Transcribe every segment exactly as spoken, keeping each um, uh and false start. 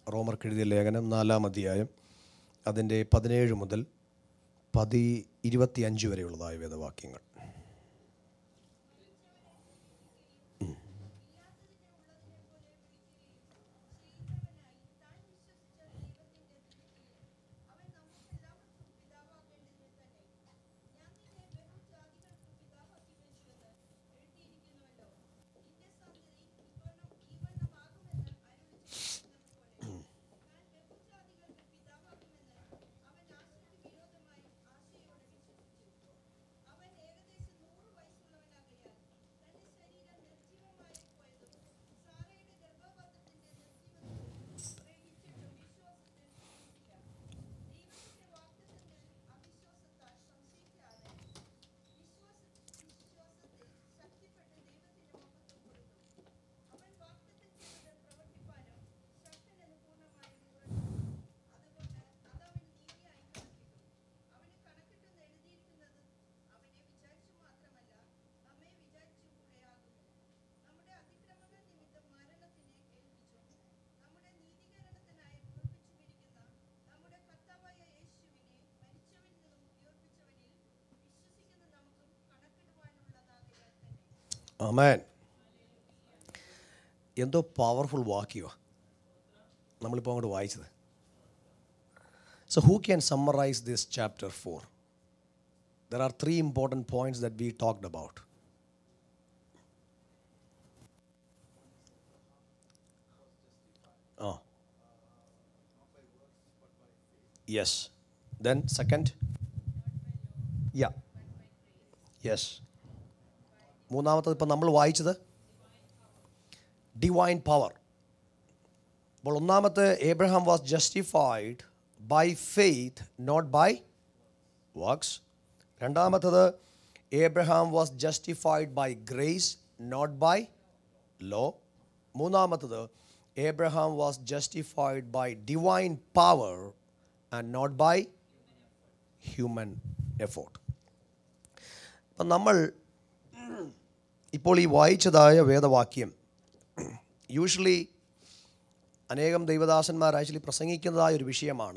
റോമർക്ക് എഴുതിയ ലേഖനം നാലാം അധ്യായം അതിൻ്റെ പതിനേഴ് മുതൽ പതി ഇരുപത്തിയഞ്ച് വരെയുള്ളതായ വേദവാക്യങ്ങൾ. ആമേൻ. എന്തോ പവർഫുൾ വാക്യമാണ് നമ്മളിപ്പോൾ അങ്ങോട്ട് വായിച്ചത്. So who can summarize this chapter four? There are three important points that we talked about. Ah yes. Then second, ya yes. മൂന്നാമത്തത് ഇപ്പം നമ്മൾ വായിച്ചത് ഡിവൈൻ പവർ. അപ്പോൾ ഒന്നാമത്തെ Abraham was justified by faith not by works. രണ്ടാമത്തത് Abraham was justified by grace not by law. മൂന്നാമത്തത് Abraham was justified by divine power and not by human effort. അപ്പം നമ്മൾ ഇപ്പോൾ ഈ വായിച്ചതായ വേദവാക്യം യൂഷ്വലി അനേകം ദൈവദാസന്മാർ ആക്ച്വലി പ്രസംഗിക്കുന്നതായ ഒരു വിഷയമാണ്.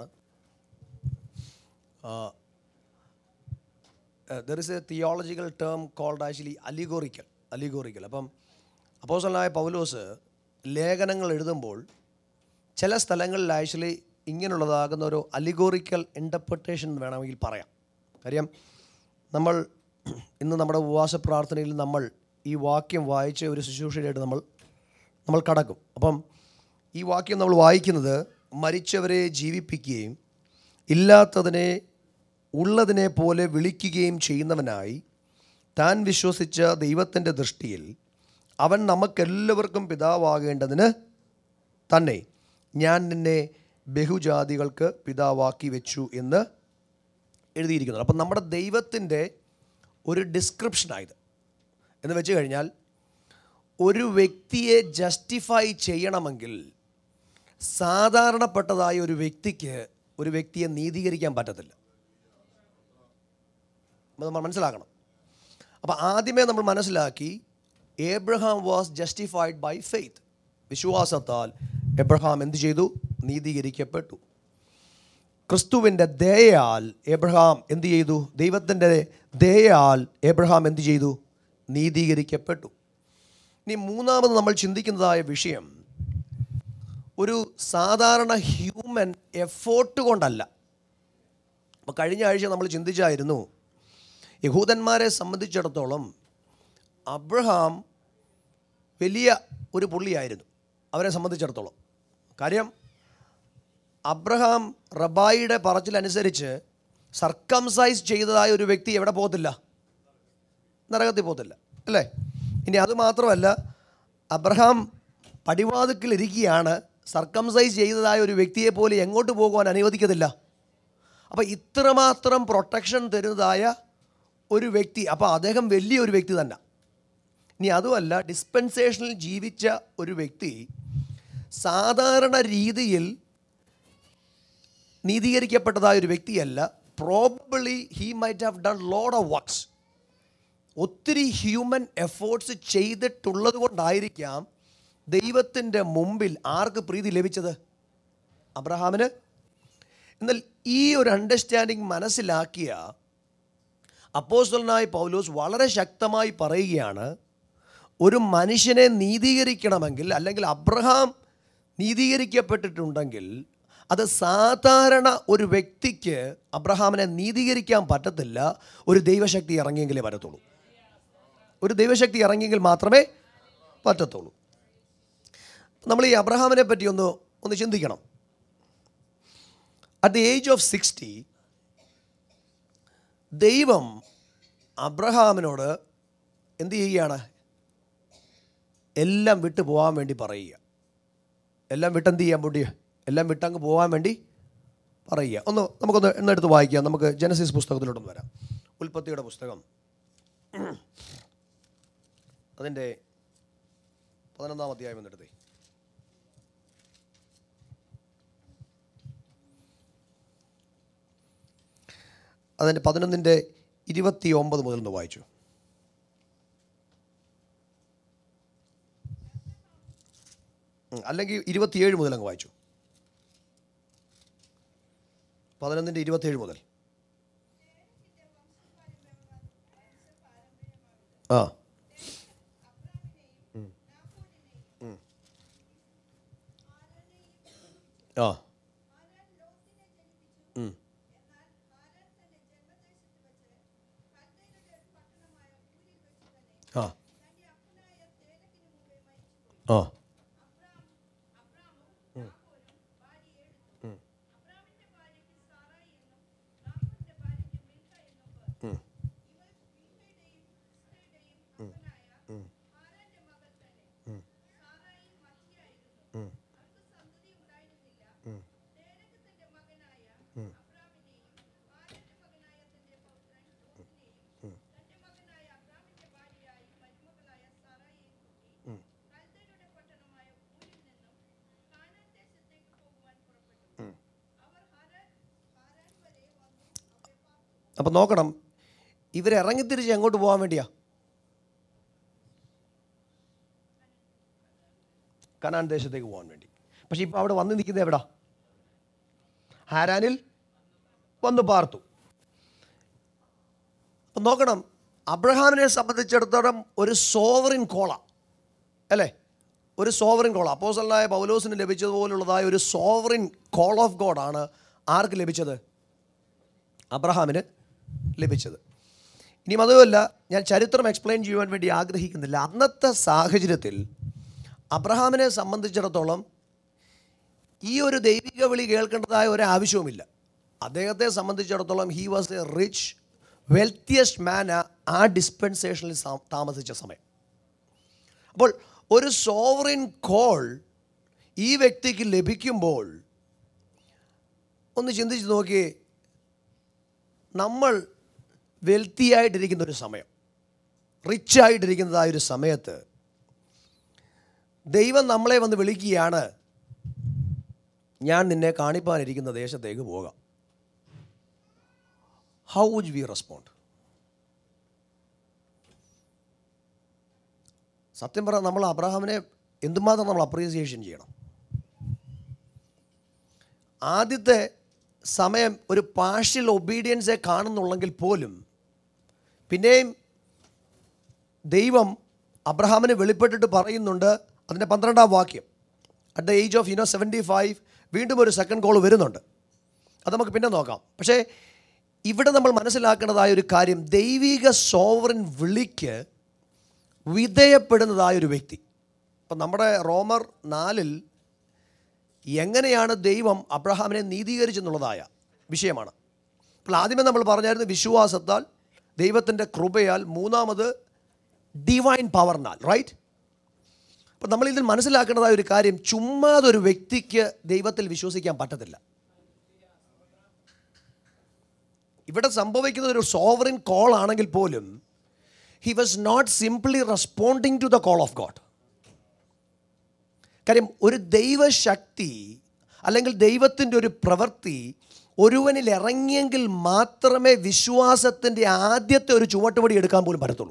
There is a theological term called actually allegorical allegorical അപ്പം അപ്പോസ്തലനായ പൗലോസ് ലേഖനങ്ങൾ എഴുതുമ്പോൾ ചില സ്ഥലങ്ങളിൽ ആക്ച്വലി ഇങ്ങനെയുള്ളതാകുന്ന ഒരു അലിഗോറിക്കൽ ഇൻ്റർപ്രിട്ടേഷൻ വേണമെങ്കിൽ പറയാം. കാര്യം നമ്മൾ ഇന്ന് നമ്മുടെ ഉപവാസ പ്രാർത്ഥനയിൽ നമ്മൾ ഈ വാക്യം വായിച്ച് ഒരു ശുശ്രൂഷയായിട്ട് നമ്മൾ നമ്മൾ കടക്കും. അപ്പം ഈ വാക്യം നമ്മൾ വായിക്കുന്നത് മരിച്ചവരെ ജീവിപ്പിക്കുകയും ഇല്ലാത്തതിനെ ഉള്ളതിനെ പോലെ വിളിക്കുകയും ചെയ്യുന്നവനായി താൻ വിശ്വസിച്ച ദൈവത്തിൻ്റെ ദൃഷ്ടിയിൽ അവൻ നമുക്കെല്ലാവർക്കും പിതാവാകേണ്ടതിന് തന്നെ ഞാൻ നിന്നെ ബഹുജാതികൾക്ക് പിതാവാക്കി വെച്ചു എന്ന് എഴുതിയിരിക്കുന്നത്. അപ്പം നമ്മുടെ ദൈവത്തിൻ്റെ ഒരു ഡിസ്ക്രിപ്ഷനായത് എന്ന് വെച്ച് കഴിഞ്ഞാൽ ഒരു വ്യക്തിയെ ജസ്റ്റിഫൈ ചെയ്യണമെങ്കിൽ സാധാരണപ്പെട്ടതായ ഒരു വ്യക്തിക്ക് ഒരു വ്യക്തിയെ നീതീകരിക്കാൻ പറ്റത്തില്ല. നമ്മൾ മനസ്സിലാക്കണം. അപ്പോൾ ആദ്യമേ നമ്മൾ മനസ്സിലാക്കി Abraham was justified by faith. വിശ്വാസത്താൽ എബ്രഹാം എന്ത് ചെയ്തു? നീതീകരിക്കപ്പെട്ടു. ക്രിസ്തുവിൻ്റെ ദയയാൽ എബ്രഹാം എന്ത് ചെയ്തു? ദൈവത്തിൻ്റെ ദയയാൽ എബ്രഹാം എന്ത് ചെയ്തു? നീതീകരിക്കപ്പെട്ടു. ഇനി മൂന്നാമത് നമ്മൾ ചിന്തിക്കുന്നതായ വിഷയം ഒരു സാധാരണ ഹ്യൂമൻ എഫോർട്ട് കൊണ്ടല്ല. അപ്പോൾ കഴിഞ്ഞ ആഴ്ച നമ്മൾ ചിന്തിച്ചായിരുന്നു യഹൂദന്മാരെ സംബന്ധിച്ചിടത്തോളം അബ്രഹാം വലിയ ഒരു പുള്ളിയായിരുന്നു അവരെ സംബന്ധിച്ചിടത്തോളം. കാര്യം അബ്രഹാം റബായിയുടെ പറച്ചിലനുസരിച്ച് സർക്കംസൈസ് ചെയ്തതായ ഒരു വ്യക്തി എവിടെ പോകത്തില്ല? നരകത്തിൽ പോകത്തില്ല, അല്ലേ? ഇനി അതുമാത്രമല്ല, അബ്രഹാം പടിവാതിക്കലിരിക്കുകയാണ്. സർക്കംസൈസ് ചെയ്തതായ ഒരു വ്യക്തിയെ പോലെ എങ്ങോട്ട് പോകുവാൻ അനുവദിക്കത്തില്ല. അപ്പോൾ ഇത്രമാത്രം പ്രൊട്ടക്ഷൻ തരുന്നതായ ഒരു വ്യക്തി, അപ്പോൾ അദ്ദേഹം വലിയൊരു വ്യക്തി തന്നെ. ഇനി അതുമല്ല, ഡിസ്പെൻസേഷനിൽ ജീവിച്ച ഒരു വ്യക്തി സാധാരണ രീതിയിൽ നീതീകരിക്കപ്പെട്ടതായ ഒരു വ്യക്തിയല്ല. Probably he might have done load of works. ഒത്തിരി ഹ്യൂമൻ എഫേർട്സ് ചെയ്തിട്ടുള്ളത് കൊണ്ടായിരിക്കാം ദൈവത്തിൻ്റെ മുമ്പിൽ ആർക്ക് പ്രീതി ലഭിച്ചത്? അബ്രഹാമിന്. എന്നാൽ ഈ ഒരു അണ്ടർസ്റ്റാൻഡിങ് മനസ്സിലാക്കിയ അപ്പോസ്തലനായ പൗലോസ് വളരെ ശക്തമായി പറയുകയാണ്, ഒരു മനുഷ്യനെ നീതീകരിക്കണമെങ്കിൽ, അല്ലെങ്കിൽ അബ്രഹാം നീതീകരിക്കപ്പെട്ടിട്ടുണ്ടെങ്കിൽ, അത് സാധാരണ ഒരു വ്യക്തിക്ക് അബ്രഹാമിനെ നീതീകരിക്കാൻ പറ്റത്തില്ല. ഒരു ദൈവശക്തി ഇറങ്ങിയെങ്കിലേ പറ്റത്തുള്ളൂ. ഒരു ദൈവശക്തി ഇറങ്ങിയെങ്കിൽ മാത്രമേ പറ്റത്തുള്ളൂ. നമ്മൾ ഈ അബ്രഹാമിനെ പറ്റി ഒന്ന് ഒന്ന് ചിന്തിക്കണം. At the age of sixty ദൈവം അബ്രഹാമിനോട് എന്ത് ചെയ്യുകയാണ്? എല്ലാം വിട്ടു പോകാൻ വേണ്ടി പറയുക. എല്ലാം വിട്ടെന്ത് ചെയ്യാൻ വേണ്ടി? എല്ലാം വിട്ടങ്ങ് പോകാൻ വേണ്ടി പറയുക. ഒന്ന് നമുക്കൊന്ന് എന്നെടുത്ത് വായിക്കാം. നമുക്ക് ജനസിസ് പുസ്തകത്തിലോട്ടൊന്ന് വരാം. ഉൽപ്പത്തിയുടെ പുസ്തകം അതിൻ്റെ പതിനൊന്നാം അധ്യായം എന്നെടുത്തേ. അതിൻ്റെ പതിനൊന്നിൻ്റെ ഇരുപത്തി ഒമ്പത് മുതൽ ഒന്ന് വായിച്ചു. അല്ലെങ്കിൽ ഇരുപത്തിയേഴ് മുതൽ അങ്ങ് വായിച്ചു. പതിനൊന്നിൻ്റെ ഇരുപത്തിയേഴ് മുതൽ. ആ ആ ആ ആ അപ്പം നോക്കണം, ഇവരിറങ്ങിത്തിരിച്ച് എങ്ങോട്ട് പോകാൻ വേണ്ടിയാ? കനാൻ ദേശത്തേക്ക് പോകാൻ വേണ്ടി. പക്ഷെ ഇപ്പോൾ അവിടെ വന്ന് നിൽക്കുന്നത് എവിടാ? ഹാരാനിൽ വന്ന് പാർത്തു. അപ്പം നോക്കണം, അബ്രഹാമിനെ സംബന്ധിച്ചിടത്തോളം ഒരു സോവറിൻ കോള അല്ലേ? ഒരു സോവറിൻ കോള. അപ്പോസ്തലനായ പൗലോസിന് ലഭിച്ചതുപോലുള്ളതായ ഒരു സോവറിൻ കോൾ ഓഫ് ഗോഡാണ് ആർക്ക് ലഭിച്ചത്? അബ്രഹാമിന് ലഭിച്ചത്. ഇനിയും അതുമല്ല, ഞാൻ ചരിത്രം എക്സ്പ്ലെയിൻ ചെയ്യുവാൻ വേണ്ടി ആഗ്രഹിക്കുന്നില്ല. അന്നത്തെ സാഹചര്യത്തിൽ അബ്രഹാമിനെ സംബന്ധിച്ചിടത്തോളം ഈ ഒരു ദൈവിക വിളി കേൾക്കേണ്ടതായ ഒരു ആവശ്യവുമില്ല. അദ്ദേഹത്തെ സംബന്ധിച്ചിടത്തോളം he was a rich wealthiest man ആ ഡിസ്പെൻസേഷനിൽ താമസിച്ച സമയം. അപ്പോൾ ഒരു സോവറിൻ കോൾ ഈ വ്യക്തിക്ക് ലഭിക്കുമ്പോൾ ഒന്ന് ചിന്തിച്ച് നോക്കിയേ, നമ്മൾ വെൽത്തിയായിട്ടിരിക്കുന്ന ഒരു സമയം, റിച്ചായിട്ടിരിക്കുന്നതായ ഒരു സമയത്ത് ദൈവം നമ്മളെ വന്ന് വിളിക്കുകയാണ്, ഞാൻ നിന്നെ കാണിപ്പാനിരിക്കുന്ന ദേശത്തേക്ക് പോകാം. How would we respond? സത്യം പറഞ്ഞാൽ നമ്മൾ അബ്രഹാമിനെ എന്തുമാത്രം നമ്മൾ അപ്രീസിയേഷൻ ചെയ്യണം. ആദ്യത്തെ സമയം ഒരു പാർഷ്യൽ ഒബീഡിയൻസെ കാണുന്നുള്ളെങ്കിൽ പോലും പിന്നെയും ദൈവം അബ്രഹാമിന് വെളിപ്പെട്ടിട്ട് പറയുന്നുണ്ട്. അതിൻ്റെ പന്ത്രണ്ടാം വാക്യം, at the age of you know seventy five വീണ്ടും ഒരു സെക്കൻഡ് കോൾ വരുന്നുണ്ട്. അത് നമുക്ക് പിന്നെ നോക്കാം. പക്ഷേ ഇവിടെ നമ്മൾ മനസ്സിലാക്കേണ്ടതായ ഒരു കാര്യം, ദൈവിക സോവറിൻ വിളിക്ക് വിധേയപ്പെടുന്നതായൊരു വ്യക്തി. ഇപ്പം നമ്മുടെ റോമർ നാലിൽ എങ്ങനെയാണ് ദൈവം അബ്രഹാമിനെ നീതീകരിച്ചെന്നുള്ളതായ വിഷയമാണ്. അപ്പോൾ ആദ്യമേ നമ്മൾ പറഞ്ഞായിരുന്നു വിശ്വാസത്താൽ, ദൈവത്തിൻ്റെ കൃപയാൽ, മൂന്നാമത് ഡിവൈൻ പവറിനാൽ, റൈറ്റ്? അപ്പം നമ്മളിതിൽ മനസ്സിലാക്കേണ്ടതായ ഒരു കാര്യം, ചുമ്മാതൊരു വ്യക്തിക്ക് ദൈവത്തിൽ വിശ്വസിക്കാൻ പറ്റത്തില്ല. ഇവിടെ സംഭവിക്കുന്ന ഒരു സോവറിൻ കോൾ ആണെങ്കിൽ പോലും he was not simply responding to the call of God. കാര്യം ഒരു ദൈവശക്തി അല്ലെങ്കിൽ ദൈവത്തിൻ്റെ ഒരു പ്രവൃത്തി ഒരുവനിൽ ഇറങ്ങിയെങ്കിൽ മാത്രമേ വിശ്വാസത്തിൻ്റെ ആദ്യത്തെ ഒരു ചുവട്ടുപടി എടുക്കാൻ പോലും പറ്റത്തുള്ളൂ.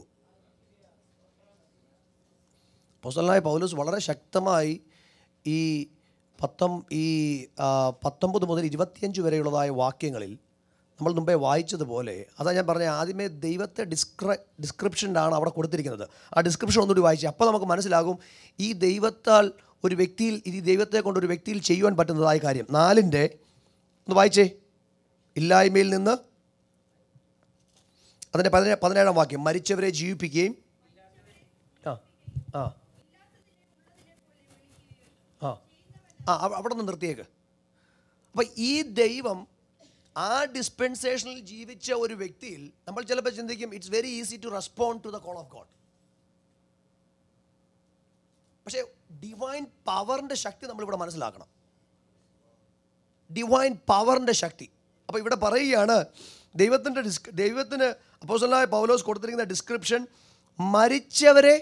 അപ്പോസ്തലനായ പൗലോസ് വളരെ ശക്തമായി ഈ പത്തൊം ഈ ആ, പത്തൊമ്പത് മുതൽ ഇരുപത്തിയഞ്ച് വരെയുള്ളതായ വാക്യങ്ങളിൽ നമ്മൾ മുമ്പേ വായിച്ചതുപോലെ, അതാ ഞാൻ പറഞ്ഞ ആദ്യമേ ദൈവത്തെ ഡിസ്ക്ര ഡിസ്ക്രിപ്ഷനിലാണ് അവിടെ കൊടുത്തിരിക്കുന്നത്. ആ ഡിസ്ക്രിപ്ഷൻ ഒന്നുകൂടി വായിച്ചു, അപ്പോൾ നമുക്ക് മനസ്സിലാകും ഈ ദൈവത്താൽ ഒരു വ്യക്തിയിൽ, ഈ ദൈവത്തെ കൊണ്ട് ഒരു വ്യക്തിയിൽ ചെയ്യുവാൻ പറ്റുന്നതായ കാര്യം. നാലിൻ്റെ ഒന്ന് വായിച്ചേ. ഇല്ലായ്മയിൽ നിന്ന്, അതിൻ്റെ പതിനേ പതിനേഴാം വാക്യം, മരിച്ചവരെ ജീവിപ്പിക്കുകയും ആ ആ ആ ആ അവിടെ നിന്ന് നിർത്തിയേക്ക്. അപ്പം ഈ ദൈവം ആ ഡിസ്പെൻസേഷനിൽ ജീവിച്ച ഒരു വ്യക്തിയിൽ നമ്മൾ ചിലപ്പോൾ ചിന്തിക്കും it's very easy to respond to the call of God. പക്ഷേ ഡിവൈൻ പവറിൻ്റെ ശക്തി നമ്മളിവിടെ മനസ്സിലാക്കണം. ഡിവൈൻ പവറിൻ്റെ ശക്തി. അപ്പോൾ ഇവിടെ പറയുകയാണ് ദൈവത്തിൻ്റെ ഡിസ്ക് ദൈവത്തിന് അപ്പോസ്തലനായ പൗലോസ് കൊടുത്തിരിക്കുന്ന ഡിസ്ക്രിപ്ഷൻ മരിച്ചവരെ.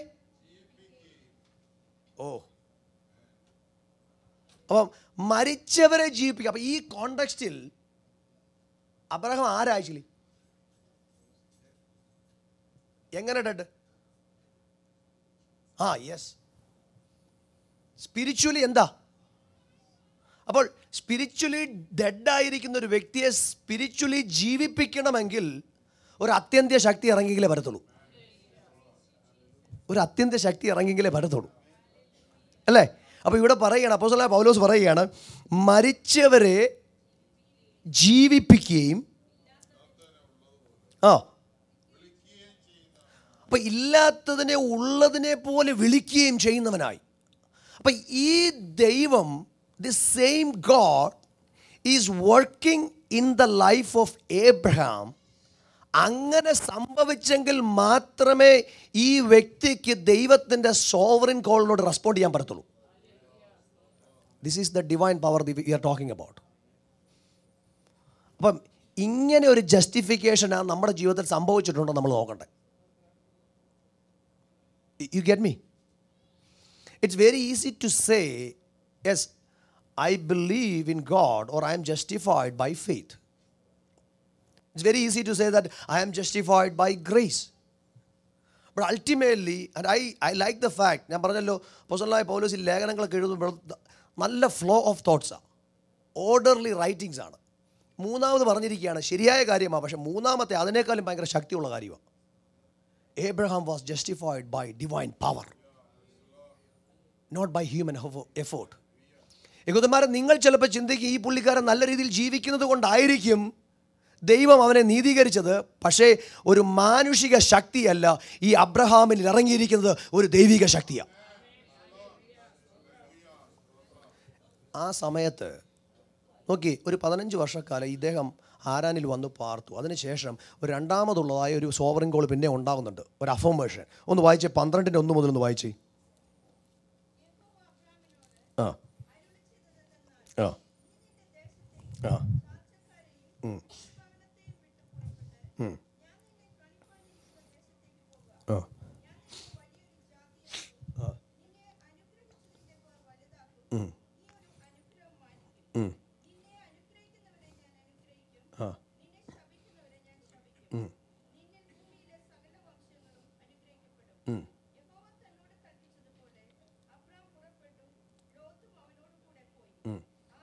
ഓ അപ്പം മരിച്ചവരെ ജീവിപ്പിക്കുക. അപ്പം ഈ കോണ്ടെക്സ്റ്റിൽ അബ്രഹാം ആരാക്ച്വലി എങ്ങനെ ഡെഡ്? ആ യെസ്, സ്പിരിച്വലി എന്താ? അപ്പോൾ സ്പിരിച്വലി ഡെഡായിരിക്കുന്ന ഒരു വ്യക്തിയെ സ്പിരിച്വലി ജീവിപ്പിക്കണമെങ്കിൽ ഒരു അത്യന്ത ശക്തി ഇറങ്ങിയെങ്കിലേ വരത്തുള്ളൂ. ഒരു അത്യന്ത ശക്തി ഇറങ്ങിയെങ്കിലേ വരത്തുള്ളൂ, അല്ലേ? അപ്പോൾ ഇവിടെ പറയുകയാണ്, അപ്പോസ്തലനായ പൗലോസ് പറയുകയാണ് മരിച്ചവരെ ജീവിപ്പിക്കുകയും ആ അപ്പം ഇല്ലാത്തതിനെ ഉള്ളതിനെ പോലെ വിളിക്കുകയും ചെയ്യുന്നവനായി. അപ്പം ഈ ദൈവം, the same God is working in the life of Abraham. അങ്ങനെ സംഭവിച്ചെങ്കിൽ മാത്രമേ ഈ വ്യക്തിക്ക് ദൈവത്തിൻ്റെ സോവറിൻ കോളിനോട് റെസ്പോണ്ട് ചെയ്യാൻ പറ്റത്തുള്ളൂ. This is the divine power we are talking about. അപ്പം ഇങ്ങനെ ഒരു ജസ്റ്റിഫിക്കേഷനാണ് നമ്മുടെ ജീവിതത്തിൽ സംഭവിച്ചിട്ടുണ്ടോ നമ്മൾ നോക്കണ്ടേ. You get me? It's very easy to say yes I believe in God or I am justified by faith. It's very easy to say that I am justified by grace. But ultimately and I I like the fact, ഞാൻ പറഞ്ഞല്ലോ അപ്പോസ്തലനായ പൗലോസ് ലേഖനങ്ങളൊക്കെ എഴുതുമ്പോൾ നല്ല flow of തോട്ട്സാണ്, orderly writings ആണ്. മൂന്നാമത് പറഞ്ഞിരിക്കുകയാണ് ശരിയായ കാര്യമാണ്, പക്ഷെ മൂന്നാമത്തെ അതിനേക്കാളും ഭയങ്കര ശക്തിയുള്ള കാര്യമാണ്. Abraham was justified by divine power, not by human effort. യഹൂദന്മാരെ, നിങ്ങൾ ചിലപ്പോൾ ചിന്തിക്കും ഈ പുള്ളിക്കാരൻ നല്ല രീതിയിൽ ജീവിക്കുന്നത് കൊണ്ടായിരിക്കും ദൈവം അവനെ നീതീകരിച്ചത്. പക്ഷേ ഒരു മാനുഷിക ശക്തിയല്ല ഈ അബ്രഹാമിൽ ഇറങ്ങിയിരിക്കുന്നത്, ഒരു ദൈവിക ശക്തിയാണ്. ആ സമയത്ത് നോക്കി, ഒരു പതിനഞ്ച് വർഷക്കാലം ഇദ്ദേഹം ഹാരാനിൽ വന്ന് പാർത്തു. അതിനുശേഷം ഒരു രണ്ടാമതുള്ളതായ ഒരു സോവറിൻ കോൾ പിന്നെ ഉണ്ടാകുന്നുണ്ട്, ഒരു അഫർമേഷൻ. ഒന്ന് വായിച്ചേ, പന്ത്രണ്ടിൻ്റെ ഒന്ന് മുതൽ ഒന്ന് വായിച്ചേ. ആ ആ ആ ഉം. ഉം. ആ ആ ഉം. ഉം. ആ ഉം. ഉം. ഉം.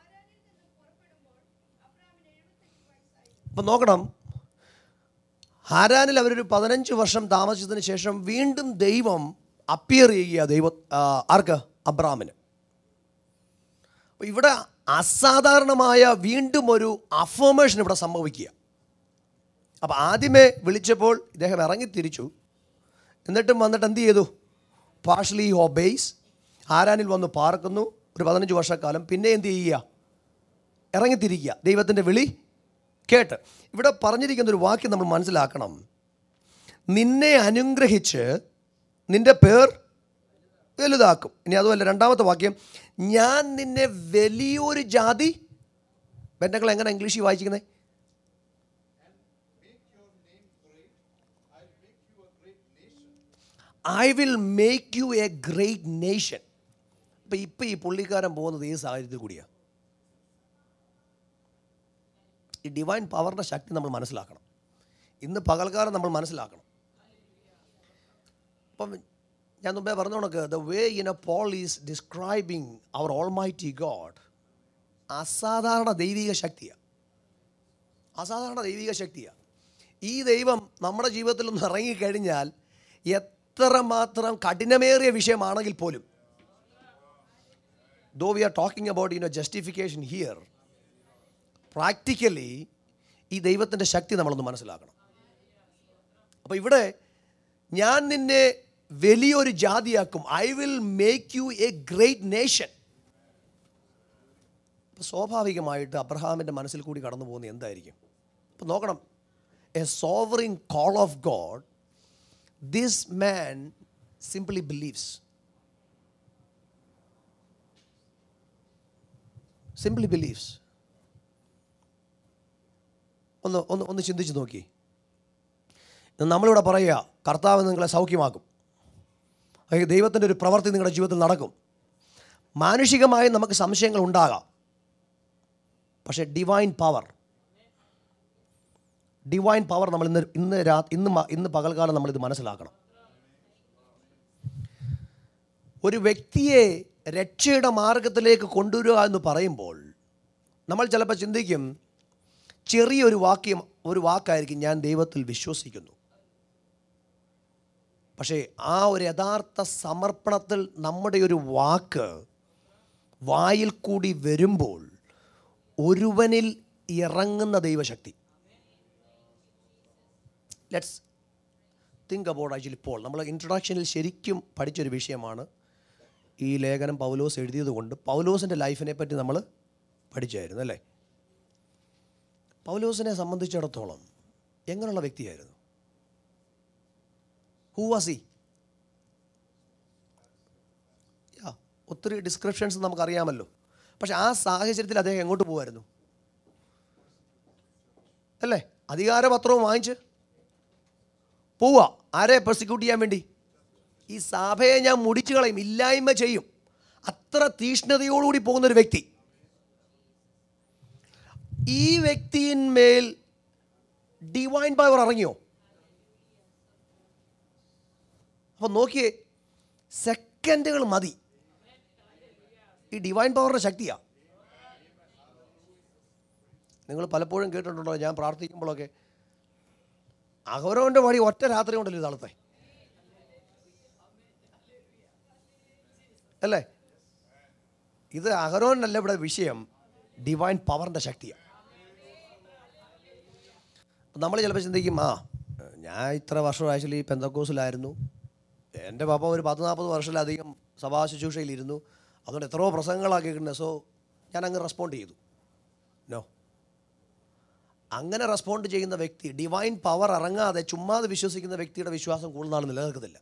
അപ്പം നോക്കണം, ഹാരാനിൽ അവരൊരു പതിനഞ്ച് വർഷം താമസിച്ചതിന് ശേഷം വീണ്ടും ദൈവം അപ്പിയർ ചെയ്യുക ദൈവ ആർക്ക്? അബ്രാമിന്. അപ്പോൾ ഇവിടെ അസാധാരണമായ വീണ്ടും ഒരു അഫർമേഷൻ ഇവിടെ സംഭവിക്കുക. അപ്പോൾ ആദ്യമേ വിളിച്ചപ്പോൾ ഇദ്ദേഹം ഇറങ്ങിത്തിരിച്ചു, എന്നിട്ടും വന്നിട്ട് എന്ത് ചെയ്തു? പാർഷ്യലി ഒബേയ്സ്. ഹാരാനിൽ വന്ന് പാർക്കുന്നു ഒരു പതിനഞ്ച് വർഷക്കാലം. പിന്നെ എന്ത് ചെയ്യുക? ഇറങ്ങിത്തിരിക്കുക, ദൈവത്തിൻ്റെ വിളി കേട്ട്. ഇവിടെ പറഞ്ഞിരിക്കുന്നൊരു വാക്യം നമ്മൾ മനസ്സിലാക്കണം. നിന്നെ അനുഗ്രഹിച്ച് നിൻ്റെ പേർ വലുതാക്കും. ഇനി അതുമല്ല, രണ്ടാമത്തെ വാക്യം, ഞാൻ നിന്നെ വലിയൊരു ജാതി. ബന്ധങ്ങൾ എങ്ങനെ ഇംഗ്ലീഷിൽ വായിച്ചിരിക്കുന്നത്? I will make you a great nation. അപ്പം ഇപ്പം ഈ പുള്ളിക്കാരൻ പോകുന്നത് ഈ സാഹചര്യത്തിൽ കൂടിയാണ്. ഈ ഡിവൈൻ പവറിൻ്റെ ശക്തി നമ്മൾ മനസ്സിലാക്കണം. ഇന്ന് പകൽക്കാലം നമ്മൾ മനസ്സിലാക്കണം. അപ്പം ഞാൻ മുമ്പേ പറഞ്ഞ കണക്ക് the way in a Paul is describing our almighty God, അസാധാരണ ദൈവിക ശക്തിയാണ്. അസാധാരണ ദൈവിക ശക്തിയാണ്. ഈ ദൈവം നമ്മുടെ ജീവിതത്തിൽ ഒന്ന് ഇറങ്ങിക്കഴിഞ്ഞാൽ എത്രമാത്രം കഠിനമേറിയ വിഷയമാണെങ്കിൽ പോലും, though we are talking about you know justification here, practically ഈ ദൈവത്തിൻ്റെ ശക്തി നമ്മളൊന്ന് മനസ്സിലാക്കണം. അപ്പോൾ ഇവിടെ ഞാൻ നിന്നെ വലിയൊരു ജാതിയാക്കും, I will make you a great nation. അപ്പോൾ സ്വാഭാവികമായിട്ട് അബ്രഹാമിൻ്റെ മനസ്സിൽ കൂടി കടന്നു പോകുന്നത് എന്തായിരിക്കും? അപ്പോൾ നോക്കണം, a sovereign call of God, this man simply believes. Simply believes. ഒന്ന് ഒന്ന് ഒന്ന് ചിന്തിച്ച് നോക്കി. നമ്മളിവിടെ പറയുക കർത്താവ് നിങ്ങളെ സൗഖ്യമാക്കും, ദൈവത്തിൻ്റെ ഒരു പ്രവൃത്തി നിങ്ങളുടെ ജീവിതത്തിൽ നടക്കും. മാനുഷികമായി നമുക്ക് സംശയങ്ങൾ ഉണ്ടാകാം, പക്ഷേ ഡിവൈൻ പവർ ഡിവൈൻ പവർ നമ്മൾ ഇന്ന് ഇന്ന് രാ ഇന്ന് ഇന്ന് പകൽക്കാലം നമ്മളിത് മനസ്സിലാക്കണം. ഒരു വ്യക്തിയെ രക്ഷയുടെ മാർഗത്തിലേക്ക് കൊണ്ടുവരിക എന്ന് പറയുമ്പോൾ നമ്മൾ ചിലപ്പോൾ ചിന്തിക്കും, ചെറിയൊരു വാക്യം ഒരു വാക്കായിരിക്കും, ഞാൻ ദൈവത്തിൽ വിശ്വസിക്കുന്നു. പക്ഷേ ആ ഒരു യഥാർത്ഥ സമർപ്പണത്തിൽ നമ്മുടെ ഒരു വാക്ക് വായിൽ കൂടി വരുമ്പോൾ ഒരുവനിൽ ഇറങ്ങുന്ന ദൈവശക്തി. Let's think about actually Paul. നമ്മൾ ഇൻട്രൊഡക്ഷനിൽ ശരിക്കും പഠിച്ചൊരു വിഷയമാണ് ഈ ലേഖനം പൗലോസ് എഴുതിയത് കൊണ്ട്. പൗലോസിൻ്റെ ലൈഫിനെ പറ്റി നമ്മൾ പഠിച്ചായിരുന്നു അല്ലേ? പൗലോസിനെ സംബന്ധിച്ചിടത്തോളം എങ്ങനെയുള്ള വ്യക്തിയായിരുന്നു? Who was he? യാ, ഒത്തിരി ഡിസ്ക്രിപ്ഷൻസ് നമുക്കറിയാമല്ലോ. പക്ഷെ ആ സാഹചര്യത്തിൽ അദ്ദേഹം എങ്ങോട്ട് പോകുമായിരുന്നു അല്ലേ? അധികാരപത്രവും വാങ്ങിച്ച് പോവുക. ആരെ പ്രോസിക്യൂട്ട് ചെയ്യാൻ വേണ്ടി? ഈ സഭയെ ഞാൻ മുടിച്ചു കളയും, ഇല്ലായ്മ ചെയ്യും. അത്ര തീഷ്ണതയോടുകൂടി പോകുന്നൊരു വ്യക്തി. ഈ വ്യക്തിയിന്മേൽ ഡിവൈൻ പവർ ഇറങ്ങിയോ? അപ്പം നോക്കിയേ, സെക്കൻഡുകൾ മതി. ഈ ഡിവൈൻ പവറിൻ്റെ ശക്തിയാണ്. നിങ്ങൾ പലപ്പോഴും കേട്ടിട്ടുണ്ടോ, ഞാൻ പ്രാർത്ഥിക്കുമ്പോഴൊക്കെ അഹരോൻ്റെ വഴി ഒറ്റ രാത്രി കൊണ്ടല്ലോ ഇത് തളർത്തെ അല്ലേ? ഇത് അഹരോനല്ല ഇവിടെ വിഷയം, ഡിവൈൻ പവറിൻ്റെ ശക്തിയാണ്. നമ്മൾ ചിലപ്പോൾ ചിന്തിക്കും, ആ ഞാൻ ഇത്ര വർഷം ആക്ച്വലി പെന്തക്കോസിലായിരുന്നു, എൻ്റെ പാപ്പ ഒരു പത്ത് നാൽപ്പത് വർഷത്തിലധികം സഭാ ശുശ്രൂഷയിലിരുന്നു, അതുകൊണ്ട് എത്രയോ പ്രസംഗങ്ങളാണ് കേൾക്കുന്നത്, സോ ഞാൻ അങ്ങ് റെസ്പോണ്ട് ചെയ്തു. നോ, അങ്ങനെ റെസ്പോണ്ട് ചെയ്യുന്ന വ്യക്തി, ഡിവൈൻ പവർ ഇറങ്ങാതെ ചുമ്മാതെ വിശ്വസിക്കുന്ന വ്യക്തിയുടെ വിശ്വാസം കൂടുതൽ നാൾ നിലനിൽക്കത്തില്ല.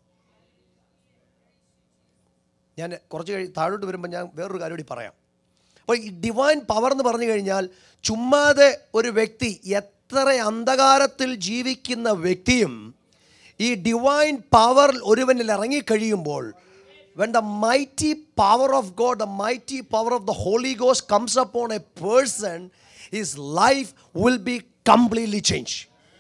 ഞാൻ കുറച്ച് കഴി താഴോട്ട് വരുമ്പോൾ ഞാൻ വേറൊരു കാര്യം കൂടി പറയാം. അപ്പോൾ ഈ ഡിവൈൻ പവർ എന്ന് പറഞ്ഞു കഴിഞ്ഞാൽ ചുമ്മാതെ ഒരു വ്യക്തി, എത്ര അന്ധകാരത്തിൽ ജീവിക്കുന്ന വ്യക്തിയും ഈ ഡിവൈൻ പവർ ഒരുവനിൽ ഇറങ്ങിക്കഴിയുമ്പോൾ, when the mighty power of God, the mighty power of the Holy Ghost comes upon a person, his life will be completely changed.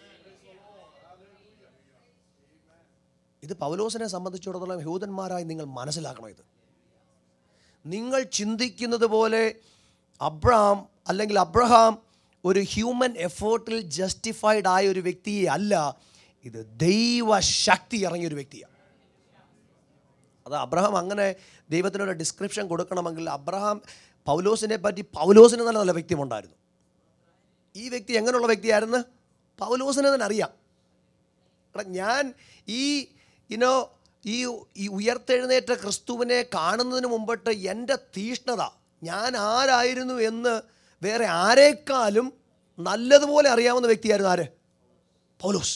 ഇത് പൗലോസിനെ സംബന്ധിച്ചിടത്തോളം യഹൂദന്മാരായി നിങ്ങൾ മനസ്സിലാക്കണം. ഇത് നിങ്ങൾ ചിന്തിക്കുന്നത് പോലെ അബ്രഹാം അല്ലെങ്കിൽ അബ്രഹാം ഒരു ഹ്യൂമൻ എഫേർട്ടിൽ ജസ്റ്റിഫൈഡ് ആയ ഒരു വ്യക്തിയെ അല്ല, ഇത് ദൈവശക്തി ഇറങ്ങിയൊരു വ്യക്തിയാണ്. അത് അബ്രഹാം അങ്ങനെ ദൈവത്തിനൊരു ഡിസ്ക്രിപ്ഷൻ കൊടുക്കണമെങ്കിൽ അബ്രഹാം പൗലോസിനെ പറ്റി പൗലോസിന് നല്ല നല്ല വ്യക്തിയുണ്ടായിരുന്നു. ഈ വ്യക്തി എങ്ങനെയുള്ള വ്യക്തിയായിരുന്നു പൗലോസിനെ തന്നെ അറിയാം. ഞാൻ ഈ ഇനോ ഈ ഈ ഉയർത്തെഴുന്നേറ്റ ക്രിസ്തുവിനെ കാണുന്നതിന് മുമ്പിട്ട് എൻ്റെ തീഷ്ണത, ഞാൻ ആരായിരുന്നു എന്ന് വേറെ ആരേക്കാളും നല്ലതുപോലെ അറിയാവുന്ന വ്യക്തിയായിരുന്നു ആര്? പൗലോസ്.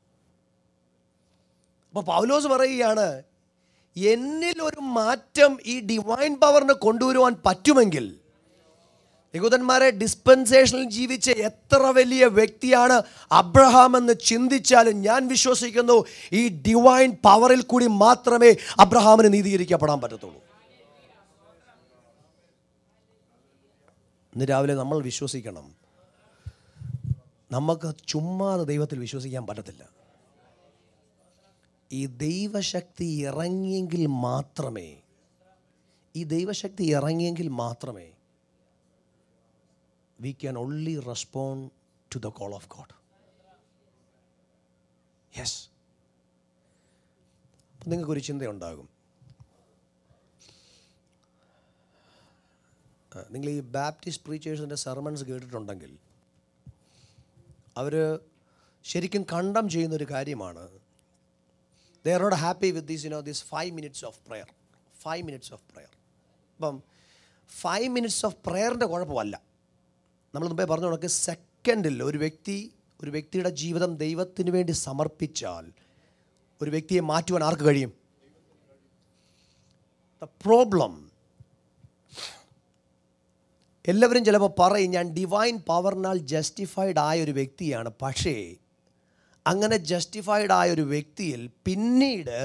അപ്പോൾ പൗലോസ് പറയുകയാണ്, എന്നിൽ ഒരു മാറ്റം ഈ ഡിവൈൻ പവറിന് കൊണ്ടുവരുവാൻ പറ്റുമെങ്കിൽ, യഹൂദന്മാരെ ഡിസ്പെൻസേഷനിൽ ജീവിച്ച എത്ര വലിയ വ്യക്തിയാണ് അബ്രഹാം എന്ന് ചിന്തിച്ചാലും ഞാൻ വിശ്വസിക്കുന്നു ഈ ഡിവൈൻ പവറിൽ കൂടി മാത്രമേ അബ്രഹാമിന് നീതീകരിക്കപ്പെടാൻ പറ്റത്തുള്ളൂ. ഇന്ന് രാവിലെ നമ്മൾ വിശ്വസിക്കണം, നമുക്ക് ചുമ്മാതെ ദൈവത്തിൽ വിശ്വസിക്കാൻ പറ്റത്തില്ല. ഈ ദൈവശക്തി ഇറങ്ങിയെങ്കിൽ മാത്രമേ ഈ ദൈവശക്തി ഇറങ്ങിയെങ്കിൽ മാത്രമേ we can only respond to the call of God. Yes. നിങ്ങൾക്കൊരു ചിന്തയുണ്ടാകും, നിങ്ങൾ ഈ ബാപ്റ്റിസ്റ്റ് പ്രീച്ചേഴ്സിൻ്റെ സെർമൺസ് കേട്ടിട്ടുണ്ടെങ്കിൽ അവർ ശരിക്കും കണ്ടം ചെയ്യുന്നൊരു കാര്യമാണ്. They are not happy with these you know this five minutes of prayer five minutes of prayer അപ്പം ഫൈവ് മിനിറ്റ്സ് ഓഫ് പ്രെയറിൻ്റെ കുഴപ്പമല്ല. നമ്മൾ മുമ്പേ പറഞ്ഞു കണക്ക് സെക്കൻഡിൽ ഒരു വ്യക്തി ഒരു വ്യക്തിയുടെ ജീവിതം ദൈവത്തിന് വേണ്ടി സമർപ്പിച്ചാൽ ഒരു വ്യക്തിയെ മാറ്റുവാൻ ആർക്ക് കഴിയും? ദ പ്രോബ്ലം, എല്ലാവരും ചിലപ്പോൾ പറയും ഞാൻ ഡിവൈൻ പവറിനാൽ ജസ്റ്റിഫൈഡ് ആയ ഒരു വ്യക്തിയാണ്. പക്ഷേ അങ്ങനെ ജസ്റ്റിഫൈഡ് ആയ ഒരു വ്യക്തിയിൽ പിന്നീട്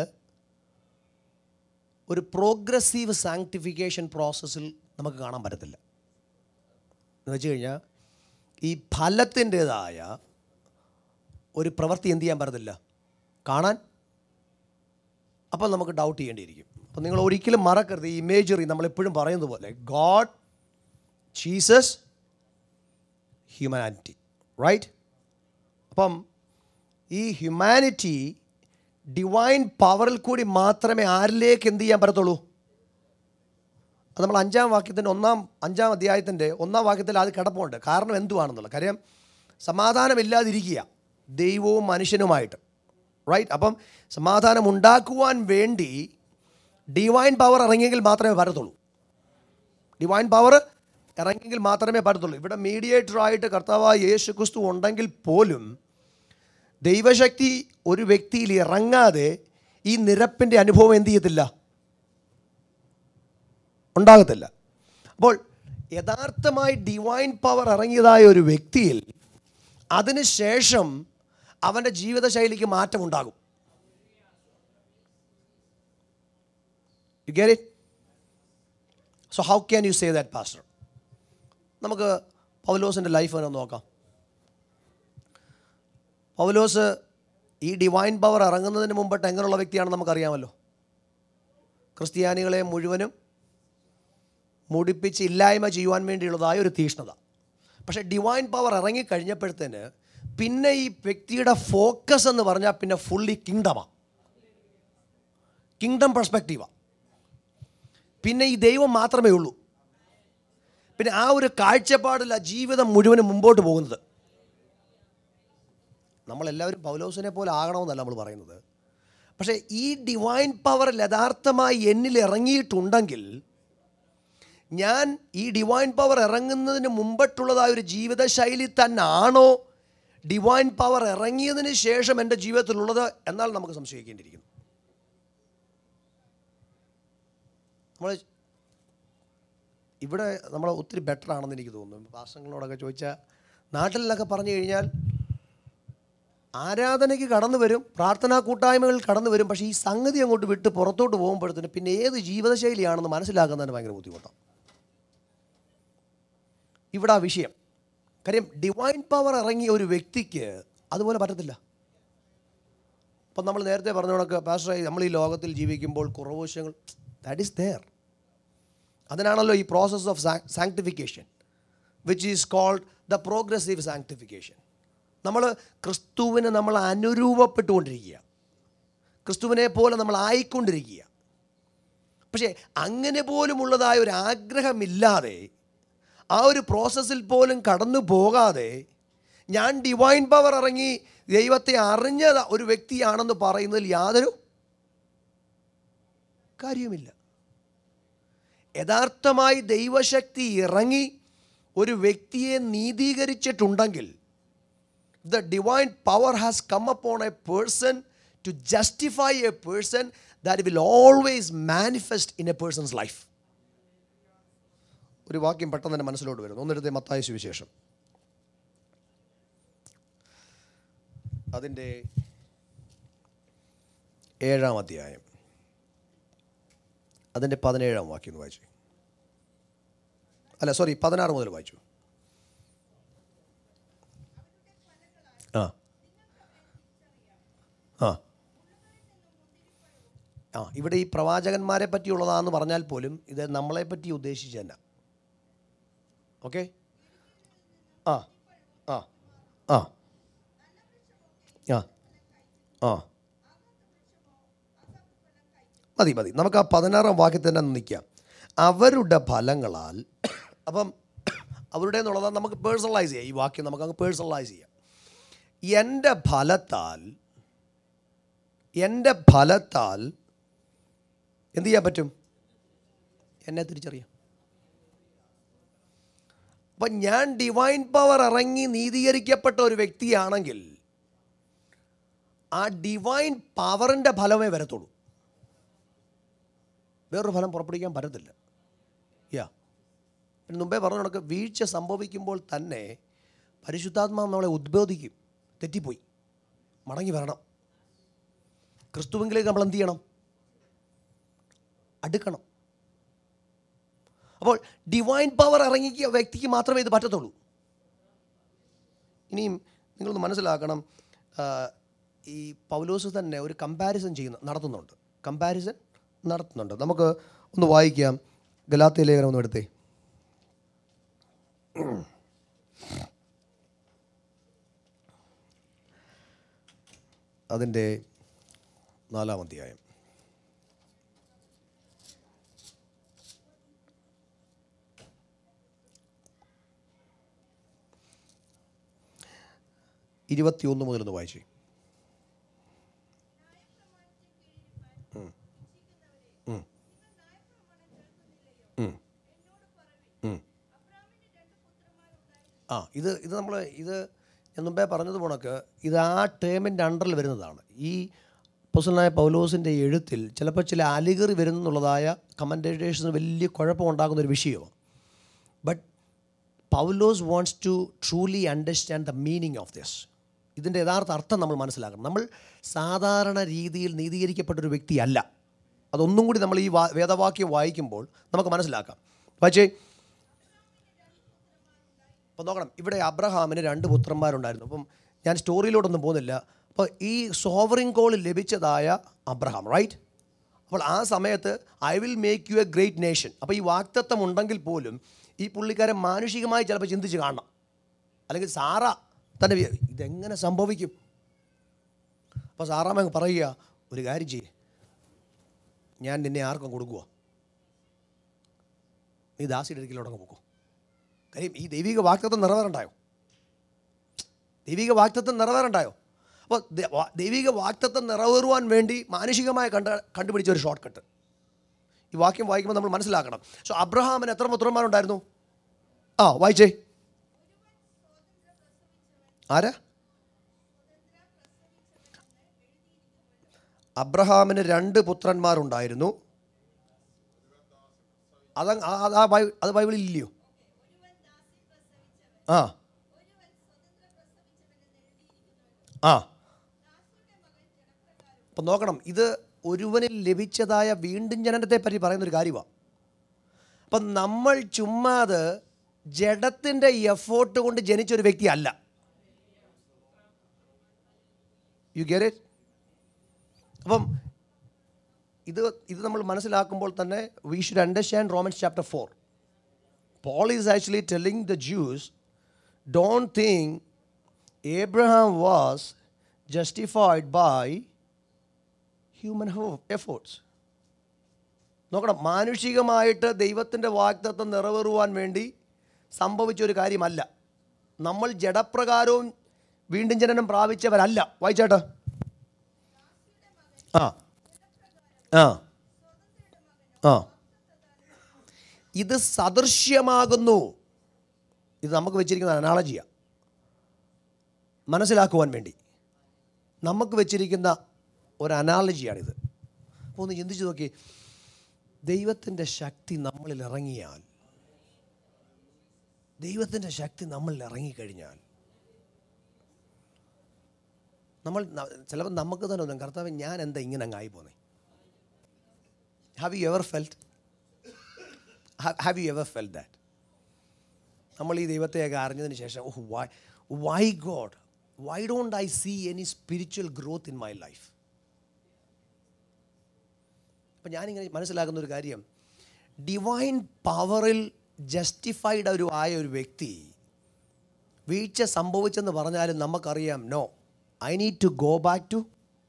ഒരു പ്രോഗ്രസീവ് സാങ്ക്ടിഫിക്കേഷൻ പ്രോസസ്സിൽ നമുക്ക് കാണാൻ പറ്റത്തില്ല. എന്ന് വെച്ച് കഴിഞ്ഞാൽ ഈ ഫലത്തിൻ്റേതായ ഒരു പ്രവൃത്തി എന്ത് ചെയ്യാൻ പറ്റത്തില്ല, കാണാൻ. അപ്പോൾ നമുക്ക് ഡൗട്ട് ചെയ്യേണ്ടിയിരിക്കും. അപ്പം നിങ്ങൾ ഒരിക്കലും മറക്കരുത് ഈ ഇമേജറി നമ്മളെപ്പോഴും പറയുന്നത് പോലെ ഗോഡ്, ജീസസ്, ഹ്യൂമാനിറ്റി, റൈറ്റ്? അപ്പം ഈ ഹ്യൂമാനിറ്റി ഡിവൈൻ പവറിൽ കൂടി മാത്രമേ ആരിലേക്ക് എന്ത് ചെയ്യാൻ പറ്റത്തുള്ളൂ? അത് നമ്മൾ അഞ്ചാം വാക്യത്തിൻ്റെ ഒന്നാം അഞ്ചാം അധ്യായത്തിൻ്റെ ഒന്നാം വാക്യത്തിൽ അത് കിടപ്പുണ്ട്. കാരണം എന്തുവാണെന്നുള്ള കാര്യം, സമാധാനമില്ലാതിരിക്കുക ദൈവവും മനുഷ്യനുമായിട്ട്, റൈറ്റ്? അപ്പം സമാധാനം ഉണ്ടാക്കുവാൻ വേണ്ടി ഡിവൈൻ പവർ ഇറങ്ങിയെങ്കിൽ മാത്രമേ പറ്റത്തുള്ളൂ. ഡിവൈൻ പവർ ഇറങ്ങിയെങ്കിൽ മാത്രമേ പറ്റത്തുള്ളൂ. ഇവിടെ മീഡിയേറ്ററായിട്ട് കർത്താവായ യേശു ക്രിസ്തു ഉണ്ടെങ്കിൽ പോലും ദൈവശക്തി ഒരു വ്യക്തിയിൽ ഇറങ്ങാതെ ഈ നിരപ്പിൻ്റെ അനുഭവം എന്ത് ചെയ്യത്തില്ല, ഉണ്ടാകത്തില്ല. അപ്പോൾ യഥാർത്ഥമായി ഡിവൈൻ പവർ ഇറങ്ങിയതായ ഒരു വ്യക്തിയിൽ അതിനുശേഷം അവൻ്റെ ജീവിതശൈലിക്ക് മാറ്റമുണ്ടാകും. You get it? So how can you say that, Pastor? നമുക്ക് പൗലോസിൻ്റെ ലൈഫ് തന്നെ നോക്കാം. പൗലോസ് ഈ ഡിവൈൻ പവർ ഇറങ്ങുന്നതിന് മുമ്പിട്ട് എങ്ങനെയുള്ള വ്യക്തിയാണെന്ന് നമുക്കറിയാമല്ലോ. ക്രിസ്ത്യാനികളെ മുഴുവനും മുടിപ്പിച്ച് ഇല്ലായ്മ ചെയ്യുവാൻ വേണ്ടിയുള്ളതായ ഒരു തീഷ്ണത. പക്ഷേ ഡിവൈൻ പവർ ഇറങ്ങിക്കഴിഞ്ഞപ്പോഴത്തേന് പിന്നെ ഈ വ്യക്തിയുടെ ഫോക്കസ് എന്ന് പറഞ്ഞാൽ പിന്നെ ഫുള്ളി കിങ്ഡമാണ്, കിങ്ഡം പെർസ്പെക്റ്റീവാണ്. പിന്നെ ഈ ദൈവം മാത്രമേ ഉള്ളൂ. പിന്നെ ആ ഒരു കാഴ്ചപ്പാടില്ല ജീവിതം മുഴുവനും മുമ്പോട്ട് പോകുന്നത്. നമ്മളെല്ലാവരും പൗലോസിനെ പോലെ ആകണമെന്നല്ല നമ്മൾ പറയുന്നത്. പക്ഷേ ഈ ഡിവൈൻ പവർ യഥാർത്ഥമായി എന്നിൽ ഇറങ്ങിയിട്ടുണ്ടെങ്കിൽ ഞാൻ ഈ ഡിവൈൻ പവർ ഇറങ്ങുന്നതിന് മുമ്പിട്ടുള്ളതായ ഒരു ജീവിതശൈലി തന്നെയാണോ ഡിവൈൻ പവർ ഇറങ്ങിയതിന് ശേഷം എൻ്റെ ജീവിതത്തിലുള്ളത് എന്നാൽ നമുക്ക് സംശയിക്കേണ്ടിയിരിക്കുന്നു. നമ്മൾ ഇവിടെ നമ്മൾ ഒത്തിരി ബെറ്റർ ആണെന്ന് എനിക്ക് തോന്നുന്നു. പാസ്റ്ററുകളോടൊക്കെ ചോദിച്ചാൽ നാട്ടിലൊക്കെ പറഞ്ഞു കഴിഞ്ഞാൽ ആരാധനയ്ക്ക് കടന്നു വരും, പ്രാർത്ഥനാ കൂട്ടായ്മകൾ കടന്നു വരും. പക്ഷേ ഈ സംഗതി അങ്ങോട്ട് വിട്ട് പുറത്തോട്ട് പോകുമ്പോഴത്തേന് പിന്നെ ഏത് ജീവിതശൈലിയാണെന്ന് മനസ്സിലാക്കുന്നതിന് ഭയങ്കര ബുദ്ധിമുട്ടാണ്. ഇവിടെ ആ വിഷയം. കാര്യം ഡിവൈൻ പവർ ഇറങ്ങിയ ഒരു വ്യക്തിക്ക് അതുപോലെ പറ്റത്തില്ല. അപ്പം നമ്മൾ നേരത്തെ പറഞ്ഞ കണക്ക് പാസ്റ്ററായി നമ്മൾ ഈ ലോകത്തിൽ ജീവിക്കുമ്പോൾ കുറവശങ്ങൾ ദാറ്റ് ഈസ് ദെയർ. അതിനാണല്ലോ ഈ process of sanctification which is called the progressive sanctification. നമ്മൾ ക്രിസ്തുവിന് നമ്മൾ അനുരൂപപ്പെട്ടുകൊണ്ടിരിക്കുക, ക്രിസ്തുവിനെ പോലെ നമ്മൾ ആയിക്കൊണ്ടിരിക്കുക. പക്ഷേ അങ്ങനെ പോലുമുള്ളതായ ഒരു ആഗ്രഹമില്ലാതെ ആ ഒരു പ്രോസസ്സിൽ പോലും കടന്നു പോകാതെ ഞാൻ ഡിവൈൻ പവർ ഇറങ്ങി ദൈവത്തെ അറിഞ്ഞ ഒരു വ്യക്തിയാണെന്ന് പറയുന്നതിൽ യാതൊരു കാര്യവുമില്ല. യഥാർത്ഥമായി ദൈവശക്തി ഇറങ്ങി ഒരു വ്യക്തിയെ നീതീകരിച്ചിട്ടുണ്ടെങ്കിൽ the divine power has come upon a person to justify a person, that will always manifest in a person's life. ഒരു വാക്യം പെട്ടെന്ന് തന്നെ മനസ്സിലോട്ട് വരുന്നു. ഒന്നെടുത്ത് മത്തായി സുവിശേഷം അതിൻ്റെ ഏഴാം അധ്യായം അതിൻ്റെ പതിനേഴാം വാക്യം ഒന്ന് വായിച്ചു. അല്ല സോറി പതിനാറ് മുതൽ വായിച്ചു. ആ ആ ആ ഇവിടെ ഈ പ്രവാചകന്മാരെ പറ്റിയുള്ളതാണെന്ന് പറഞ്ഞാൽ പോലും ഇത് നമ്മളെ പറ്റി ഉദ്ദേശിച്ച് തന്നെ. ഓക്കെ. ആ ആ ആ ആ ആ മതി മതി നമുക്ക് ആ പതിനാറാം വാക്യത്തിൽ തന്നെ നിൽക്കാം. അവരുടെ ഫലങ്ങളാൽ. അപ്പം അവരുടെ എന്നുള്ളത് നമുക്ക് പേഴ്സണലൈസ് ചെയ്യാം. ഈ വാക്യം നമുക്ക് അങ്ങ് പേഴ്സണലൈസ് ചെയ്യാം. എൻ്റെ ഫലത്താൽ എൻ്റെ ഫലത്താൽ എന്ത് ചെയ്യാൻ പറ്റും? എന്നെ തിരിച്ചറിയാം. അപ്പം ഞാൻ ഡിവൈൻ പവർ ഇറങ്ങി നീതീകരിക്കപ്പെട്ട ഒരു വ്യക്തിയാണെങ്കിൽ ആ ഡിവൈൻ പവറിൻ്റെ ഫലമേ വരത്തുള്ളൂ. വേറൊരു ഫലം പുറപ്പെടുവിക്കാൻ പറ്റത്തില്ല. യാ പിന്നെ മുമ്പേ പറഞ്ഞ കണക്ക് വീഴ്ച സംഭവിക്കുമ്പോൾ തന്നെ പരിശുദ്ധാത്മാവ് നമ്മളെ ഉദ്ബോധിക്കും. തെറ്റിപ്പോയി, മടങ്ങി വരണം. ക്രിസ്തുവിലേക്ക് നമ്മൾ എന്ത് ചെയ്യണം? അടുക്കണം. അപ്പോൾ ഡിവൈൻ പവർ ഇറങ്ങിയ വ്യക്തിക്ക് മാത്രമേ ഇത് പറ്റത്തുള്ളൂ. ഇനിയും നിങ്ങളൊന്ന് മനസ്സിലാക്കണം, ഈ പൗലോസ് തന്നെ ഒരു കമ്പാരിസൺ ചെയ്യുന്ന നടത്തുന്നുണ്ട് കമ്പാരിസൺ നടത്തുന്നുണ്ട് നമുക്ക് ഒന്ന് വായിക്കാം. ഗലാത്യ ലേഖനം ഒന്ന് എടുത്തേ. അതിൻ്റെ നാലാം അധ്യായം ഇരുപത്തിയൊന്ന് മുതലൊന്ന് വായിച്ചേ. ആ ഇത് ഇത് നമ്മൾ ഇത് ഞാൻ മുമ്പേ പറഞ്ഞത് പോണക്ക് ഇത് ആ ടേമിൻ്റെ അണ്ടറിൽ വരുന്നതാണ്. ഈ അപ്പോസ്തലനായ പൗലോസിൻ്റെ എഴുത്തിൽ ചിലപ്പോൾ ചില അലിഗറി വരുന്നുള്ളതായ കമൻറ്റേഷന് വലിയ കുഴപ്പമുണ്ടാകുന്നൊരു വിഷയമാണ്. But Paulose wants to truly understand the meaning of this. ഇതിൻ്റെ യഥാർത്ഥ അർത്ഥം നമ്മൾ മനസ്സിലാക്കണം. നമ്മൾ സാധാരണ രീതിയിൽ നീതീകരിക്കപ്പെട്ടൊരു വ്യക്തിയല്ല. അതൊന്നും കൂടി നമ്മൾ ഈ വേദവാക്യം വായിക്കുമ്പോൾ നമുക്ക് മനസ്സിലാക്കാം. വായിച്ചേ. അപ്പോൾ നോക്കണം, ഇവിടെ അബ്രഹാമിന് രണ്ട് പുത്രന്മാരുണ്ടായിരുന്നു. അപ്പം ഞാൻ സ്റ്റോറിയിലോട്ടൊന്നും പോകുന്നില്ല. അപ്പോൾ ഈ സോവറിൻ കോൾ ലഭിച്ചതായ അബ്രഹാം, റൈറ്റ്? അപ്പോൾ ആ സമയത്ത് I will make you a great nation. അപ്പോൾ ഈ വാക്തത്വം ഉണ്ടെങ്കിൽ പോലും ഈ പുള്ളിക്കാരൻ മാനുഷികമായി ചിലപ്പോൾ ചിന്തിച്ച് കാണണം. അല്ലെങ്കിൽ സാറ തന്നെ ഇതെങ്ങനെ സംഭവിക്കും? അപ്പോൾ സാറാമ്മ പറയുക, ഒരു കാര്യം ചെയ്യേ, ഞാൻ നിന്നെ ആർക്കും കൊടുക്കുക, നീ ദാസിയുടെ അടുക്കലോടങ്ങ് പോക്കോ. കാര്യം ഈ ദൈവിക വാക്തത്വം നിറവേറണ്ടായോ? ദൈവിക വാക്തത്വം നിറവേറണ്ടായോ? അപ്പോൾ ദൈവിക വാക്തത്വം നിറവേറുവാൻ വേണ്ടി മാനുഷികമായി കണ്ട കണ്ടുപിടിച്ച ഒരു ഷോർട്ട് കട്ട് ഈ വാക്യം വായിക്കുമ്പോൾ നമ്മൾ മനസ്സിലാക്കണം. സോ അബ്രഹാമിന് എത്ര പുത്രന്മാരുണ്ടായിരുന്നു? ആ വായിച്ചേ. ആരാ? അബ്രഹാമിന് രണ്ട് പുത്രന്മാരുണ്ടായിരുന്നു. അത് അത് ബൈബിളിൽ ഇല്ലയോ? ആ ആ അപ്പം നോക്കണം, ഇത് ഒരുവനിൽ ലഭിച്ചതായ വീണ്ടും ജനനത്തെ പറ്റി പറയുന്നൊരു കാര്യമാണ്. അപ്പം നമ്മൾ ചുമ്മാത് ജഡത്തിൻ്റെ എഫോർട്ട് കൊണ്ട് ജനിച്ചൊരു വ്യക്തി അല്ല. You get it? അപ്പം ഇത് ഇത് നമ്മൾ മനസ്സിലാക്കുമ്പോൾ തന്നെ we should understand Romans chapter four. Paul is actually telling the Jews, don't think Abraham was justified by human efforts. നോക്കണം, മാനുഷികമായിട്ട് ദൈവത്തിൻ്റെ വാഗ്ദത്തം നിറവേറുവാൻ വേണ്ടി സംഭവിച്ചൊരു കാര്യമല്ല. നമ്മൾ ജഡപ്രകാരവും വീണ്ടും ജനനം പ്രാപിച്ചവരല്ല. വായിച്ചേട്ടാ. ആ ആ ആ ഇത് സദൃശ്യമാകുന്നു. ഇത് നമുക്ക് വെച്ചിരിക്കുന്ന അനാളജിയാണ്, മനസ്സിലാക്കുവാൻ വേണ്ടി നമുക്ക് വെച്ചിരിക്കുന്ന ഒരു അനാളജിയാണിത്. അപ്പോൾ ഒന്ന് ചിന്തിച്ച് നോക്കി, ദൈവത്തിൻ്റെ ശക്തി നമ്മളിൽ ഇറങ്ങിയാൽ, ദൈവത്തിൻ്റെ ശക്തി നമ്മളിൽ ഇറങ്ങിക്കഴിഞ്ഞാൽ നമ്മൾ ചിലപ്പോൾ നമുക്ക് തന്നെ ഒന്നും, കർത്താവ് ഞാൻ എന്താ ഇങ്ങനെ അങ്ങ് ആയി പോന്നേ. Have you ever felt have you ever felt that? നമ്മൾ ഈ ദൈവത്തെയൊക്കെ അറിഞ്ഞതിന് ശേഷം, oh why why God why don't I see any spiritual growth in my life? അപ്പം ഞാനിങ്ങനെ മനസ്സിലാക്കുന്ന ഒരു കാര്യം, ഡിവൈൻ പവറിൽ ജസ്റ്റിഫൈഡ് ഒരു ആയ ഒരു വ്യക്തി വീഴ്ച സംഭവിച്ചെന്ന് പറഞ്ഞാലും നമുക്കറിയാം, no, I need to go back to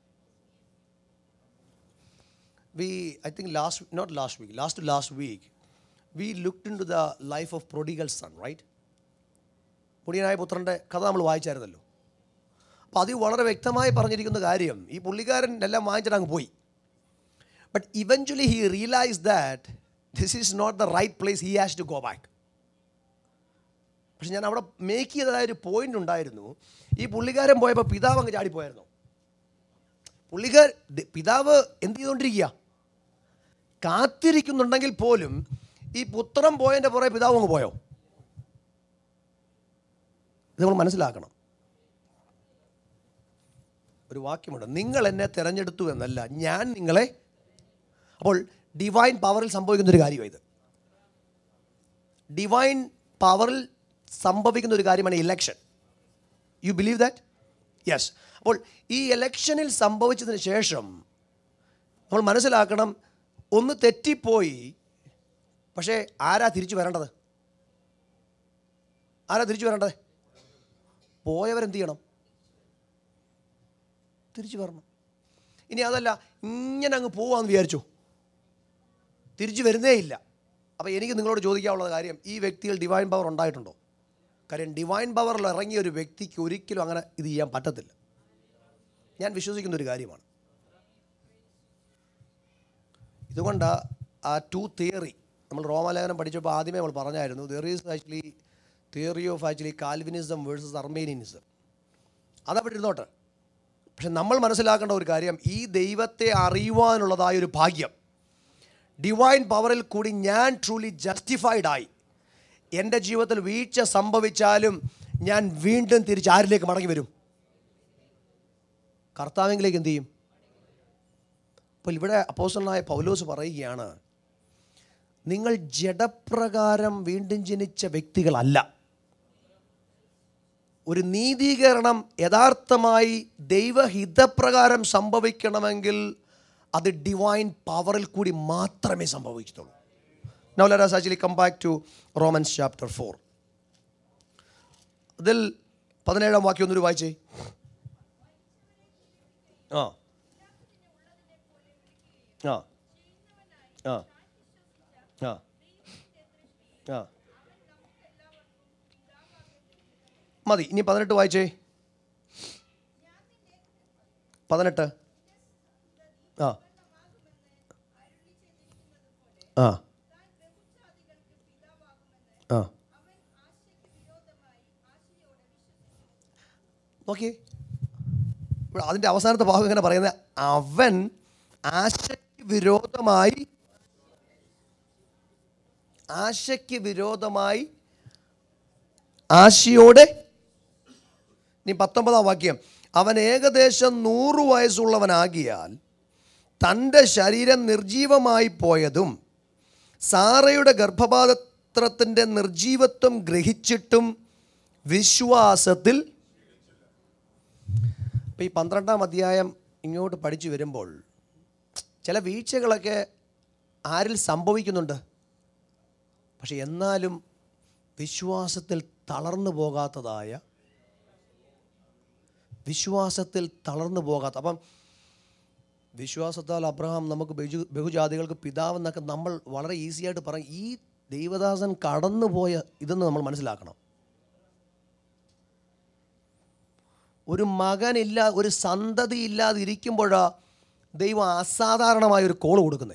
we I think last not last week last two last week we looked into the life of prodigal son, right? മുടിയനായ പുത്രൻ്റെ കഥ നമ്മൾ വായിച്ചായിരുന്നല്ലോ. അപ്പോൾ അതിൽ വളരെ വ്യക്തമായി പറഞ്ഞിരിക്കുന്ന കാര്യം, ഈ പുള്ളിക്കാരൻ എല്ലാം വാങ്ങിച്ചിട്ട് അങ്ങ് പോയി. But eventually he realise that this is not the right place, he has to go back. പക്ഷെ ഞാൻ അവിടെ മേക്ക് ചെയ്തതായൊരു പോയിന്റ് ഉണ്ടായിരുന്നു. ഈ പുള്ളിക്കാരൻ പോയപ്പോൾ പിതാവ് അങ്ങ് ചാടിപ്പോയായിരുന്നു. പുള്ളിക്കാർ പിതാവ് എന്ത് ചെയ്തുകൊണ്ടിരിക്കുക? കാത്തിരിക്കുന്നുണ്ടെങ്കിൽ പോലും ഈ പുത്രൻ പോയതിൻ്റെ പുറകെ പിതാവ് അങ്ങ് പോയോ? ഇത് നമ്മൾ മനസ്സിലാക്കണം. ഒരു വാക്യമുണ്ട്, നിങ്ങൾ എന്നെ തിരഞ്ഞെടുത്തു എന്നല്ല, ഞാൻ നിങ്ങളെ. അപ്പോൾ ഡിവൈൻ പവറിൽ സംഭവിക്കുന്നൊരു കാര്യമാണ് ഇത്. ഡിവൈൻ പവറിൽ സംഭവിക്കുന്ന ഒരു കാര്യമാണ് election. You believe that? Yes. അപ്പോൾ ഈ ഇലക്ഷനിൽ സംഭവിച്ചതിന് ശേഷം നമ്മൾ മനസ്സിലാക്കണം, ഒന്ന് തെറ്റിപ്പോയി, പക്ഷേ ആരാ തിരിച്ചു വരേണ്ടത്? ആരാ തിരിച്ചു വരേണ്ടത്? പോയവരെന്ത് ചെയ്യണം? തിരിച്ചു വരണം. ഇനി അതല്ല, ഇങ്ങനെ അങ്ങ് പോവാന്ന് വിചാരിച്ചു, തിരിച്ചു വരുന്നേ ഇല്ല. അപ്പോൾ എനിക്ക് നിങ്ങളോട് ചോദിക്കാനുള്ള കാര്യം, ഈ വ്യക്തിയിൽ ഡിവൈൻ പവർ ഉണ്ടായിട്ടുണ്ടോ? കാര്യം ഡിവൈൻ പവറിൽ ഇറങ്ങിയ ഒരു വ്യക്തിക്ക് ഒരിക്കലും അങ്ങനെ ഇത് ചെയ്യാൻ പറ്റത്തില്ല. ഞാൻ വിശ്വസിക്കുന്ന ഒരു കാര്യമാണ്. ഇതുകൊണ്ട് ആ ടു തിയറി നമ്മൾ റോമാലേഖനം പഠിച്ചപ്പോൾ ആദ്യമേ നമ്മൾ പറഞ്ഞായിരുന്നു, there is actually theory of actually Calvinism versus Arminianism. അതവിടെ ഇരുന്നോട്ടെ. പക്ഷെ നമ്മൾ മനസ്സിലാക്കേണ്ട ഒരു കാര്യം, ഈ ദൈവത്തെ അറിയുവാനുള്ളതായൊരു ഭാഗ്യം, ഡിവൈൻ പവറിൽ കൂടി ഞാൻ ട്രൂലി ജസ്റ്റിഫൈഡ് ആയി, എൻ്റെ ജീവിതത്തിൽ വീഴ്ച സംഭവിച്ചാലും ഞാൻ വീണ്ടും തിരിച്ച് ആരിലേക്ക് മടങ്ങി വരും? കർത്താവിലേക്ക്. എന്ത് ചെയ്യും? അപ്പോൾ ഇവിടെ അപ്പോസ്തലനായ പൗലോസ് പറയുകയാണ്, നിങ്ങൾ ജഡപ്രകാരം വീണ്ടും ജനിച്ച വ്യക്തികളല്ല. ഒരു നീതീകരണം യഥാർത്ഥമായി ദൈവഹിതപ്രകാരം സംഭവിക്കണമെങ്കിൽ അത് ഡിവൈൻ പവറിൽ കൂടി മാത്രമേ സംഭവിക്കത്തുള്ളൂ. Now let us actually come back to Romans chapter four. അതിൽ പതിനേഴാം വാക്യം ഒന്നൊരു വായിച്ചേ. ആ ആ ആ ആ ആ മതി. ഇനി പതിനെട്ട് വായിച്ചേ. പതിനെട്ട്. ആ ആ ആ നോക്കിയേ, ഇവിടെ അതിൻ്റെ അവസാനത്തെ ഭാഗം ഇങ്ങനെ പറയുന്നത്, അവൻ ആശയ്ക്ക് വിരോധമായി ആശയ്ക്ക് വിരോധമായി ആശയോടെ. ഇനി പത്തൊമ്പതാം വാക്യം, അവൻ ഏകദേശം നൂറ് വയസ്സുള്ളവനാകിയാൽ തൻ്റെ ശരീരം നിർജീവമായി പോയതും സാറയുടെ ഗർഭപാത്രത്തിൻ്റെ നിർജീവത്വം ഗ്രഹിച്ചിട്ടും വിശ്വാസത്തിൽ. ഇപ്പം ഈ പന്ത്രണ്ടാം അധ്യായം ഇങ്ങോട്ട് പഠിച്ചു വരുമ്പോൾ ചില വീഴ്ചകളൊക്കെ ആരിൽ സംഭവിക്കുന്നുണ്ട്, പക്ഷെ എന്നാലും വിശ്വാസത്തിൽ തളർന്നു പോകാത്തതായ വിശ്വാസത്തിൽ തളർന്നു പോകാത്ത അപ്പം വിശ്വാസത്താൽ അബ്രഹാം നമുക്ക് ബഹു ബഹുജാതികൾക്ക് പിതാവെന്നൊക്കെ നമ്മൾ വളരെ ഈസി ആയിട്ട് പറയും. ഈ ദൈവദാസൻ കടന്നുപോയ ഇതെന്ന് നമ്മൾ മനസ്സിലാക്കണം. ഒരു മകനില്ല, ഒരു സന്തതി ഇല്ലാതിരിക്കുമ്പോഴാണ് ദൈവം അസാധാരണമായൊരു കോള് കൊടുക്കുന്നത്.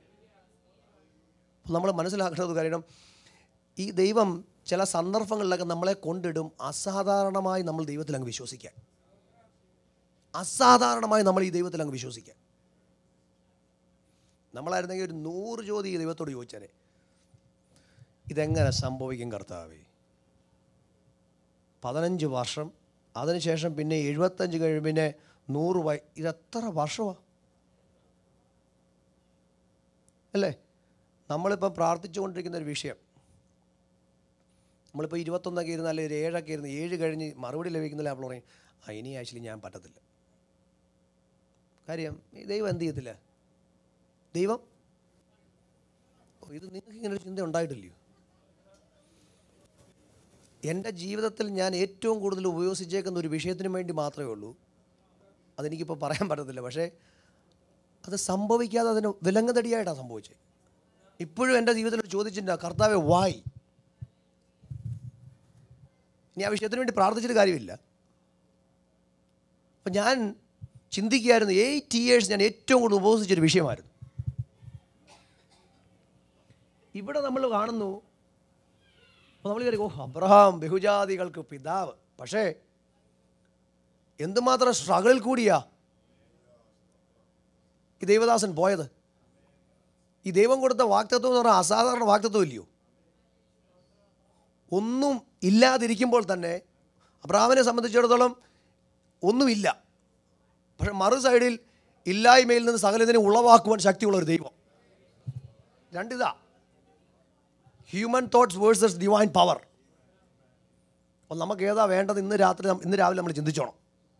നമ്മൾ മനസ്സിലാക്കേണ്ടത് കാര്യം, ഈ ദൈവം ചില സന്ദർഭങ്ങളിലൊക്കെ നമ്മളെ കൊണ്ടിടും അസാധാരണമായി നമ്മൾ ദൈവത്തിൽ അങ്ങ് വിശ്വസിക്കാൻ. അസാധാരണമായി നമ്മൾ ഈ ദൈവത്തിൽ അങ്ങ് വിശ്വസിക്കാൻ. നമ്മളായിരുന്നെങ്കിൽ ഒരു നൂറ് ചോദ്യം ഈ ദൈവത്തോട് ചോദിച്ചാലേ, ഇതെങ്ങനെ സംഭവിക്കും കർത്താവേ? പതിനഞ്ച് വർഷം, അതിനുശേഷം പിന്നെ എഴുപത്തഞ്ച് കഴിയും, പിന്നെ നൂറ് വയ ഇതെത്ര വർഷമാണ് അല്ലേ? നമ്മളിപ്പോൾ പ്രാർത്ഥിച്ചുകൊണ്ടിരിക്കുന്ന ഒരു വിഷയം, നമ്മളിപ്പോൾ ഇരുപത്തൊന്നൊക്കെ ഇരുന്ന് അല്ലെങ്കിൽ ഒരു ഏഴൊക്കെ ഇരുന്ന് ഏഴ് കഴിഞ്ഞ് മറുപടി ലഭിക്കുന്നില്ല, അപ്പോൾ പറയും ആ ഇനി ആക്ച്വലി ഞാൻ പറ്റത്തില്ല. കാര്യം ഈ ദൈവം എന്ത് ചെയ്യത്തില്ല, ദൈവം, ഇത് നിങ്ങൾക്ക് ഇങ്ങനെ ഒരു ചിന്ത ഉണ്ടായിട്ടില്ലയോ? എൻ്റെ ജീവിതത്തിൽ ഞാൻ ഏറ്റവും കൂടുതൽ ഉപയോഗിച്ചേക്കുന്ന ഒരു വിഷയത്തിന് വേണ്ടി മാത്രമേ ഉള്ളൂ. അതെനിക്കിപ്പോൾ പറയാൻ പറ്റത്തില്ല. പക്ഷേ അത് സംഭവിക്കാതെ അതിന് വിലങ്ങുതടിയായിട്ടാണ് സംഭവിച്ചത്. ഇപ്പോഴും എൻ്റെ ജീവിതത്തിൽ ചോദിച്ചിട്ടുണ്ട്, കർത്താവേ വായി. ഇനി ആ വിഷയത്തിന് വേണ്ടി പ്രാർത്ഥിച്ചിട്ട് കാര്യമില്ല. അപ്പം ഞാൻ ചിന്തിക്കുകയായിരുന്നു, എയ്റ്റ് ഇയേഴ്സ് ഞാൻ ഏറ്റവും കൂടുതൽ ഉപയോഗിച്ചൊരു വിഷയമായിരുന്നു. ഇവിടെ നമ്മൾ കാണുന്നു, അപ്പോൾ നമ്മൾ വിചാരിക്കും, ഓ അബ്രഹാം ബഹുജാതികൾക്ക് പിതാവ്. പക്ഷേ എന്തുമാത്രം സ്ട്രഗിളിൽ കൂടിയാ ഈ ദൈവദാസൻ പോയത്. ഈ ദൈവം കൊടുത്ത വാക്തത്വം എന്ന് പറഞ്ഞാൽ അസാധാരണ വാക്തത്വം ഇല്ലയോ? ഒന്നും ഇല്ലാതിരിക്കുമ്പോൾ തന്നെ അബ്രഹാമിനെ സംബന്ധിച്ചിടത്തോളം ഒന്നുമില്ല. പക്ഷെ മറു സൈഡിൽ ഇല്ലായ്മയിൽ നിന്ന് സകലതിനെ ഉളവാക്കുവാൻ ശക്തിയുള്ള ഒരു ദൈവം. രണ്ടിതാ, human thoughts versus divine power. അപ്പോൾ നമുക്ക് ഏതാ വേണ്ടത് ഇന്ന് രാത്രി ഇന്ന് രാവിലെ നമ്മൾ ചിന്തിച്ചോണം.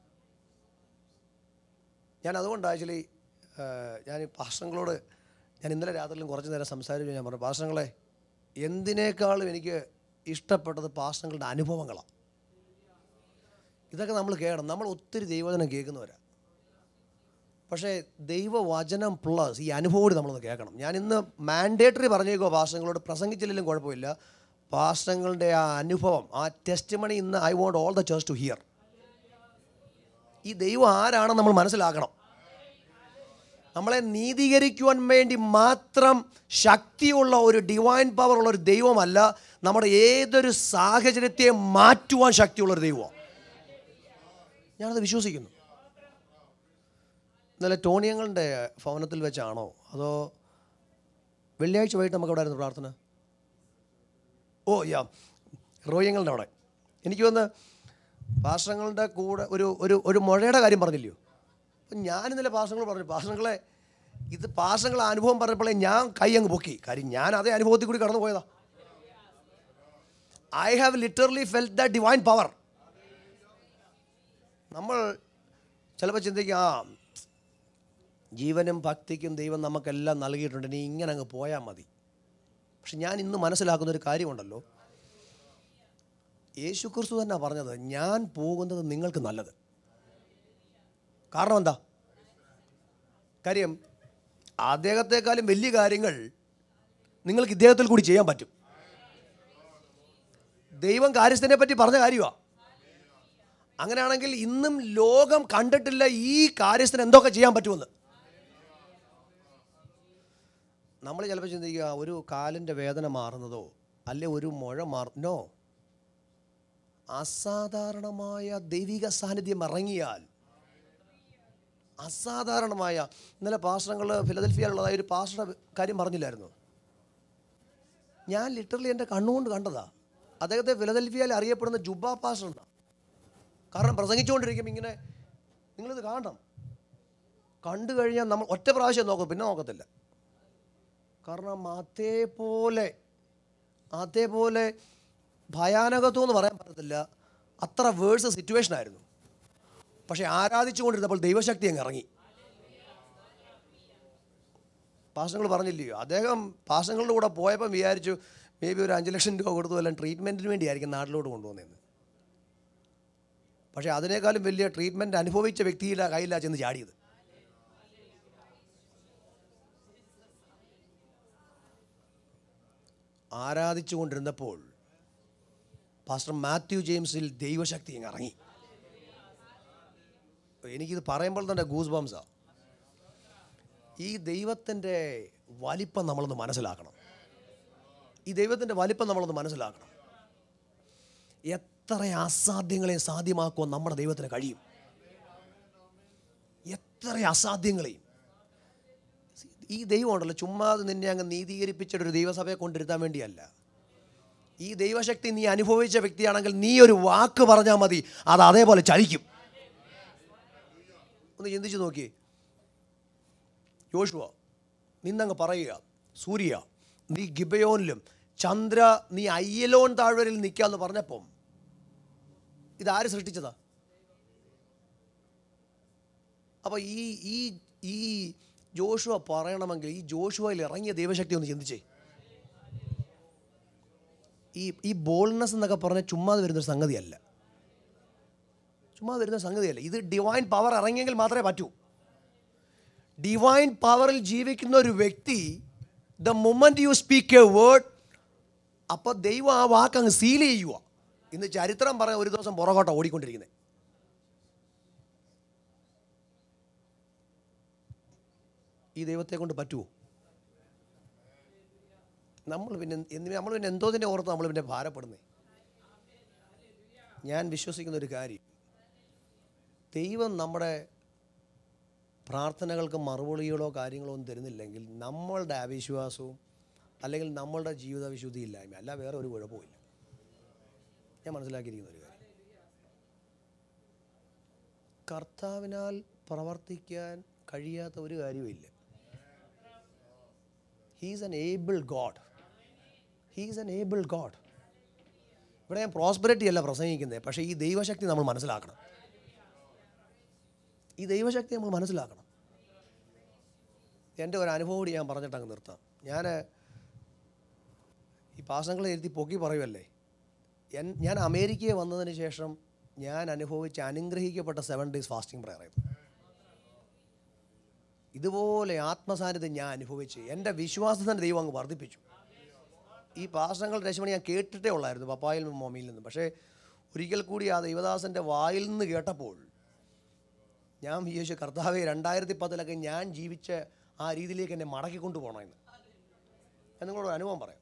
ഞാൻ അതുകൊണ്ട് ആക്ച്വലി ഞാൻ പാസ്റ്ററുകളോട് ഞാൻ ഇന്നലെ രാത്രിയിലും കുറച്ച് നേരം സംസാരിച്ചു. ഞാൻ പറഞ്ഞു, പാസ്റ്ററുകളെ, എന്തിനേക്കാളും എനിക്ക് ഇഷ്ടപ്പെട്ടത് പാസ്റ്ററുകളുടെ അനുഭവങ്ങളാണ്. ഇതൊക്കെ നമ്മൾ കേൾക്കണം. നമ്മൾ ഒത്തിരി ദൈവവചനം കേൾക്കുന്നവരാണ്. പക്ഷേ ദൈവവചനം പ്ലസ് ഈ അനുഭവം കൂടി നമ്മളൊന്ന് കേൾക്കണം. ഞാൻ ഇന്ന് മാൻഡേറ്ററി പറഞ്ഞേക്കോ പാസ്റ്ററുകളോട്, പ്രസംഗിച്ചില്ലെങ്കിലും കുഴപ്പമില്ല. പാസ്റ്ററുകളുടെ ആ അനുഭവം, ആ ടെസ്റ്റ് മണി ഇന്ന് I want all the church to hear. ഈ ദൈവം ആരാണെന്ന് നമ്മൾ മനസ്സിലാക്കണം. നമ്മളെ നീതീകരിക്കുവാൻ വേണ്ടി മാത്രം ശക്തിയുള്ള ഒരു ഡിവൈൻ പവർ ഉള്ള ഒരു ദൈവമല്ല, നമ്മുടെ ഏതൊരു സാഹചര്യത്തെ മാറ്റുവാൻ ശക്തിയുള്ളൊരു ദൈവമാണ്. ഞാനത് വിശ്വസിക്കുന്നു. ഇന്നലെ ടോണിയങ്ങളുടെ ഭവനത്തിൽ വെച്ചാണോ അതോ വെള്ളിയാഴ്ച വൈകിട്ട് നമുക്ക് അവിടെ ആയിരുന്നു പ്രാർത്ഥന? ഓ യാ, റോയങ്ങളുടെ അവിടെ. എനിക്ക് വന്ന് പാസ്റ്ററുകളുടെ കൂടെ ഒരു ഒരു ഒരു മുഴയുടെ കാര്യം പറഞ്ഞില്ലയോ? അപ്പം ഞാനിന്നലെ പാസ്റ്ററുകൾ പറഞ്ഞു, പാസ്റ്ററുകളെ ഇത് പാസ്റ്ററുകളെ അനുഭവം പറഞ്ഞപ്പോഴേ ഞാൻ കൈ അങ്ങ് പൊക്കി. കാര്യം ഞാൻ അതേ അനുഭവത്തിൽ കൂടി കടന്നു പോയതാ. I have literally felt the divine power. നമ്മൾ ചിലപ്പോൾ ചിന്തിക്കും, ആ ജീവനും ഭക്തിക്കും ദൈവം നമുക്കെല്ലാം നൽകിയിട്ടുണ്ട്, ഇനി ഇങ്ങനെ അങ്ങ് പോയാൽ മതി. പക്ഷെ ഞാൻ ഇന്ന് മനസ്സിലാക്കുന്നൊരു കാര്യമുണ്ടല്ലോ, യേശു ക്രിസ്തു തന്നെ പറഞ്ഞത്, ഞാൻ പോകുന്നത് നിങ്ങൾക്ക് നല്ലത്. കാരണം എന്താ? കാര്യം അദ്ദേഹത്തെക്കാളും വലിയ കാര്യങ്ങൾ നിങ്ങൾക്ക് ഇദ്ദേഹത്തിൽ കൂടി ചെയ്യാൻ പറ്റും. ദൈവം കാര്യസ്ഥനെ പറ്റി പറഞ്ഞ കാര്യമാണ്. അങ്ങനെയാണെങ്കിൽ ഇന്നും ലോകം കണ്ടിട്ടില്ല ഈ കാര്യസ്ഥന് എന്തൊക്കെ ചെയ്യാൻ പറ്റുമെന്ന്. നമ്മൾ ചിലപ്പോൾ ചിന്തിക്കുക, ഒരു കാലിൻ്റെ വേദന മാറുന്നതോ അല്ലെ ഒരു മുഴ മാറുന്നോ, അസാധാരണമായ ദൈവിക സാന്നിധ്യം ഇറങ്ങിയാൽ, അസാധാരണമായ. ഇന്നലെ പാസ്റ്ററുകൾ ഫിലദൽഫിയയിലുള്ളതായ ഒരു പാസ്റ്ററുടെ കാര്യം പറഞ്ഞില്ലായിരുന്നു? ഞാൻ ലിറ്ററലി എൻ്റെ കണ്ണുകൊണ്ട് കണ്ടതാ. അദ്ദേഹത്തെ ഫിലദൽഫിയയിൽ അറിയപ്പെടുന്ന ജുബ പാസ്റ്റർ എന്നാണ്. കാരണം പ്രസംഗിച്ചുകൊണ്ടിരിക്കും ഇങ്ങനെ, നിങ്ങളിത് കാണണം. കണ്ടു കഴിഞ്ഞാൽ നമ്മൾ ഒറ്റ പ്രാവശ്യം നോക്കും, പിന്നെ നോക്കത്തില്ല. കാരണം അതേപോലെ അതേപോലെ ഭയാനകത്വം എന്ന് പറയാൻ പറ്റത്തില്ല, അത്ര വേഴ്സ് സിറ്റുവേഷൻ ആയിരുന്നു. പക്ഷെ ആരാധിച്ചു കൊണ്ടിരുന്നപ്പോൾ ദൈവശക്തി അങ്ങ് ഇറങ്ങി. പാസ്റ്ററുകൾ പറഞ്ഞില്ലയോ, അദ്ദേഹം പാസ്റ്ററുകളുടെ കൂടെ പോയപ്പം വിചാരിച്ചു മേ ബി ഒരു അഞ്ച് ലക്ഷം രൂപ കൊടുത്തു എല്ലാം ട്രീറ്റ്മെൻറ്റിന് വേണ്ടിയായിരിക്കും നാട്ടിലോട്ട് കൊണ്ടുവന്നതെന്ന്. പക്ഷേ അതിനേക്കാളും വലിയ ട്രീറ്റ്മെൻറ്റ് അനുഭവിച്ച വ്യക്തിയില്ല കയ്യില്ല ചെന്ന് ചാടിയത്. ആരാധിച്ചു കൊണ്ടിരുന്നപ്പോൾ പാസ്റ്റർ മാത്യു ജെയിംസിൽ ദൈവശക്തി അങ്ങ് ഇറങ്ങി. എനിക്കിത് പറയുമ്പോൾ തന്നെ ഗൂസ് ബംസാണ്. ഈ ദൈവത്തിൻ്റെ വലിപ്പം നമ്മളൊന്ന് മനസ്സിലാക്കണം. ഈ ദൈവത്തിൻ്റെ വലിപ്പം നമ്മളൊന്ന് മനസ്സിലാക്കണം. എത്ര അസാധ്യങ്ങളെ സാധ്യമാക്കുവാൻ നമ്മുടെ ദൈവത്തിന് കഴിയും. എത്ര അസാധ്യങ്ങളെയും. ഈ ദൈവം ഉണ്ടല്ലോ, ചുമ്മാതെ നിന്നെ അങ്ങ് നീതീകരിപ്പിച്ചിട്ടൊരു ദൈവസഭയെ കൊണ്ടിരുത്താൻ വേണ്ടിയല്ല. ഈ ദൈവശക്തി നീ അനുഭവിച്ച വ്യക്തിയാണെങ്കിൽ നീ ഒരു വാക്ക് പറഞ്ഞാൽ മതി, അത് അതേപോലെ ചലിക്കും. ഒന്ന് ചിന്തിച്ചു നോക്കിയേ. യോശുവ നിന്നങ്ങ് പറയുക, സൂര്യ നീ ഗിബയോനിലും ചന്ദ്ര നീ അയ്യലോൻ താഴ്വരയിൽ നിൽക്കാമെന്ന് പറഞ്ഞപ്പം ഇതാര് സൃഷ്ടിച്ചതാ? അപ്പോൾ ഈ ഈ ഈ ജോഷുവ പറയണമെങ്കിൽ ഈ ജോഷുവയിൽ ഇറങ്ങിയ ദൈവശക്തി ഒന്ന് ചിന്തിച്ചേ. ഈ ഈ ബോൾഡ്നെസ് എന്നൊക്കെ പറഞ്ഞാൽ ചുമ്മാതെ വരുന്നൊരു സംഗതിയല്ല, ചുമ്മാ വരുന്ന സംഗതിയല്ല. ഇത് ഡിവൈൻ പവർ ഇറങ്ങിയെങ്കിൽ മാത്രമേ പറ്റൂ. ഡിവൈൻ പവറിൽ ജീവിക്കുന്ന ഒരു വ്യക്തി, the moment you speak a word, അപ്പോൾ ദൈവം ആ വാക്ക് അങ്ങ് സീൽ ചെയ്യുക. ഇന്ന് ചരിത്രം പറയാൻ ഒരു ദിവസം പുറകോട്ട ഓടിക്കൊണ്ടിരിക്കുന്നത്. ഈ ദൈവത്തെ കൊണ്ട് പറ്റുമോ? നമ്മൾ പിന്നെ എന്ത് നമ്മൾ പിന്നെ എന്തോ തന്നെ ഓർത്ത് നമ്മൾ പിന്നെ ഭാരപ്പെടുന്നേ. ഞാൻ വിശ്വസിക്കുന്ന ഒരു കാര്യം, ദൈവം നമ്മുടെ പ്രാർത്ഥനകൾക്ക് മറുപടികളോ കാര്യങ്ങളോ ഒന്നും തരുന്നില്ലെങ്കിൽ നമ്മളുടെ അവിശ്വാസവും അല്ലെങ്കിൽ നമ്മളുടെ ജീവിത വിശുദ്ധി ഇല്ലായ്മ അല്ല, വേറെ ഒരു കുഴപ്പമില്ല. ഞാൻ മനസ്സിലാക്കിയിരിക്കുന്ന ഒരു കാര്യം, കർത്താവിനാൽ പ്രവർത്തിക്കാൻ കഴിയാത്ത ഒരു കാര്യവുമില്ല. He is an able God. He is an able God. ഇവിടെ ഞാൻ പ്രോസ്പെരിറ്റി അല്ല പ്രസംഗിക്കുന്നത്, പക്ഷേ ഈ ദൈവശക്തി നമ്മൾ മനസ്സിലാക്കണം. ഈ ദൈവശക്തി നമ്മൾ മനസ്സിലാക്കണം. എൻ്റെ ഒരു അനുഭവം കൂടി ഞാൻ പറഞ്ഞിട്ട് അങ്ങ് നിർത്താം. ഞാൻ ഈ പാസങ്ങളെ എഴുതി പൊക്കി പറയുമല്ലേ, എൻ ഞാൻ അമേരിക്കയിൽ വന്നതിന് ശേഷം ഞാൻ അനുഭവിച്ച അനുഗ്രഹിക്കപ്പെട്ട സെവൻ ഡേയ്സ് ഫാസ്റ്റിംഗ് പ്രയർ ആയിരുന്നു. ഇതുപോലെ ആത്മസാന്നിധ്യം ഞാൻ അനുഭവിച്ച് എൻ്റെ വിശ്വാസത്തിൻ്റെ ദൈവം അങ്ങ് വർദ്ധിപ്പിച്ചു. ഈ പാസങ്ങൾ രശ്മണി ഞാൻ കേട്ടിട്ടേ ഉള്ളായിരുന്നു പപ്പായിൽ നിന്നും മമ്മിയിൽ നിന്നും. പക്ഷേ ഒരിക്കൽ കൂടി ആ ദൈവദാസൻ്റെ വായിൽ നിന്ന് കേട്ടപ്പോൾ ഞാൻ വിചാരിച്ചു, കർത്താവെ രണ്ടായിരത്തി പത്തിലൊക്കെ ഞാൻ ജീവിച്ച ആ രീതിയിലേക്ക് എന്നെ മടക്കിക്കൊണ്ടു പോകണമെന്ന്. ഞാൻ നിങ്ങളോട് അനുഭവം പറയാം.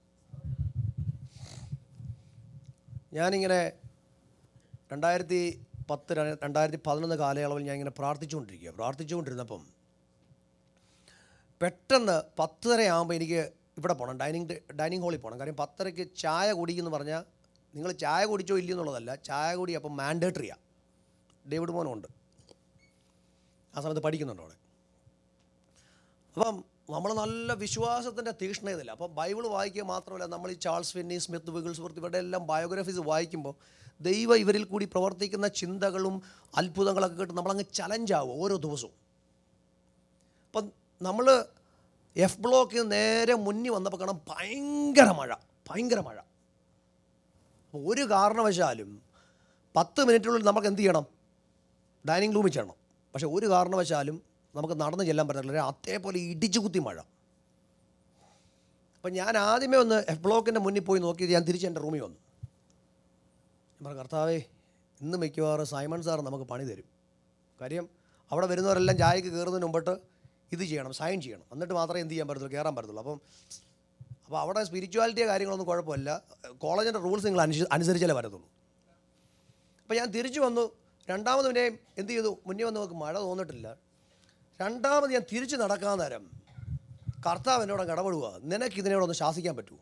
ഞാനിങ്ങനെ രണ്ടായിരത്തി പത്ത് രണ്ടായിരത്തി പതിനൊന്ന് കാലയളവിൽ ഞാൻ ഇങ്ങനെ പ്രാർത്ഥിച്ചുകൊണ്ടിരിക്കുക. പ്രാർത്ഥിച്ചുകൊണ്ടിരുന്നപ്പം പെട്ടെന്ന് പത്തര ആകുമ്പോൾ എനിക്ക് ഇവിടെ പോകണം, ഡൈനിങ് ഡൈനിങ് ഹാളിൽ പോകണം. കാര്യം പത്തരയ്ക്ക് ചായ കുടിക്കുമെന്ന് പറഞ്ഞാൽ നിങ്ങൾ ചായ കുടിച്ചോ ഇല്ലയോ എന്നുള്ളതല്ല, ചായ കുടി അപ്പം മാൻഡേറ്ററിയാണ്. ഡേവിഡ് മോനുണ്ട്, ആ സമയത്ത് പഠിക്കുന്നുണ്ട് അവിടെ. അപ്പം നമ്മൾ നല്ല വിശ്വാസത്തിൻ്റെ തീക്ഷ്ണതയില്ല. അപ്പം ബൈബിൾ വായിക്കുക മാത്രമല്ല, നമ്മൾ ഈ ചാൾസ് ഫിന്നി, സ്മിത്ത്, വിഗിൾസ്വർത്ത് ഇവരുടെ എല്ലാം ബയോഗ്രഫീസ് വായിക്കുമ്പോൾ ദൈവം ഇവരിൽ കൂടി പ്രവർത്തിക്കുന്ന ചിന്തകളും അത്ഭുതങ്ങളൊക്കെ കേട്ട് നമ്മളങ്ങ് ചലഞ്ചാവും ഓരോ ദിവസവും. അപ്പം നമ്മൾ എഫ് ബ്ലോക്കിൽ നേരെ മുന്നിൽ വന്നപ്പോൾ കാണാം ഭയങ്കര മഴ, ഭയങ്കര മഴ. ഒരു കാരണവശാലും പത്ത് മിനിറ്റിനുള്ളിൽ നമുക്ക് എന്ത് ചെയ്യണം? ഡൈനിങ് റൂമിൽ ചെല്ലണം. പക്ഷേ ഒരു കാരണവശാലും നമുക്ക് നടന്ന് ചെല്ലാൻ പറ്റില്ല, അതേപോലെ ഇടിച്ചു കുത്തി മഴ. അപ്പം ഞാൻ ആദ്യമേ ഒന്ന് എഫ് ബ്ലോക്കിൻ്റെ മുന്നിൽ പോയി നോക്കിയത്, ഞാൻ തിരിച്ച് എൻ്റെ റൂമിൽ വന്നു. ഞാൻ പറഞ്ഞു, കർത്താവേ ഇന്ന് മിക്കവാറും സൈമൺ സാർ നമുക്ക് പണി തരും. കാര്യം അവിടെ വരുന്നവരെല്ലാം ചായക്ക് കയറുന്നതിന് മുമ്പിട്ട് ഇത് ചെയ്യണം, സൈൻ ചെയ്യണം, എന്നിട്ട് മാത്രമേ എന്ത് ചെയ്യാൻ പറ്റത്തുള്ളൂ, കയറാൻ പറ്റത്തുള്ളൂ. അപ്പം അപ്പോൾ അവിടെ സ്പിരിച്വാലിറ്റിയോ കാര്യങ്ങളൊന്നും കുഴപ്പമില്ല, കോളേജിൻ്റെ റൂൾസ് നിങ്ങൾ അനുസരിച്ച് അനുസരിച്ചാലേ വരത്തുള്ളൂ. അപ്പോൾ ഞാൻ തിരിച്ചു വന്നു. രണ്ടാമത് പിന്നെയും എന്ത് ചെയ്തു, മുന്നേ വന്ന് നമുക്ക് മഴ തോന്നിട്ടില്ല. രണ്ടാമത് ഞാൻ തിരിച്ച് നടക്കാൻ നേരം കർത്താവ് എന്നോട് ഇടപെടുക, നിനക്ക് ഇതിനോടൊന്ന് ശാസിക്കാൻ പറ്റുമോ?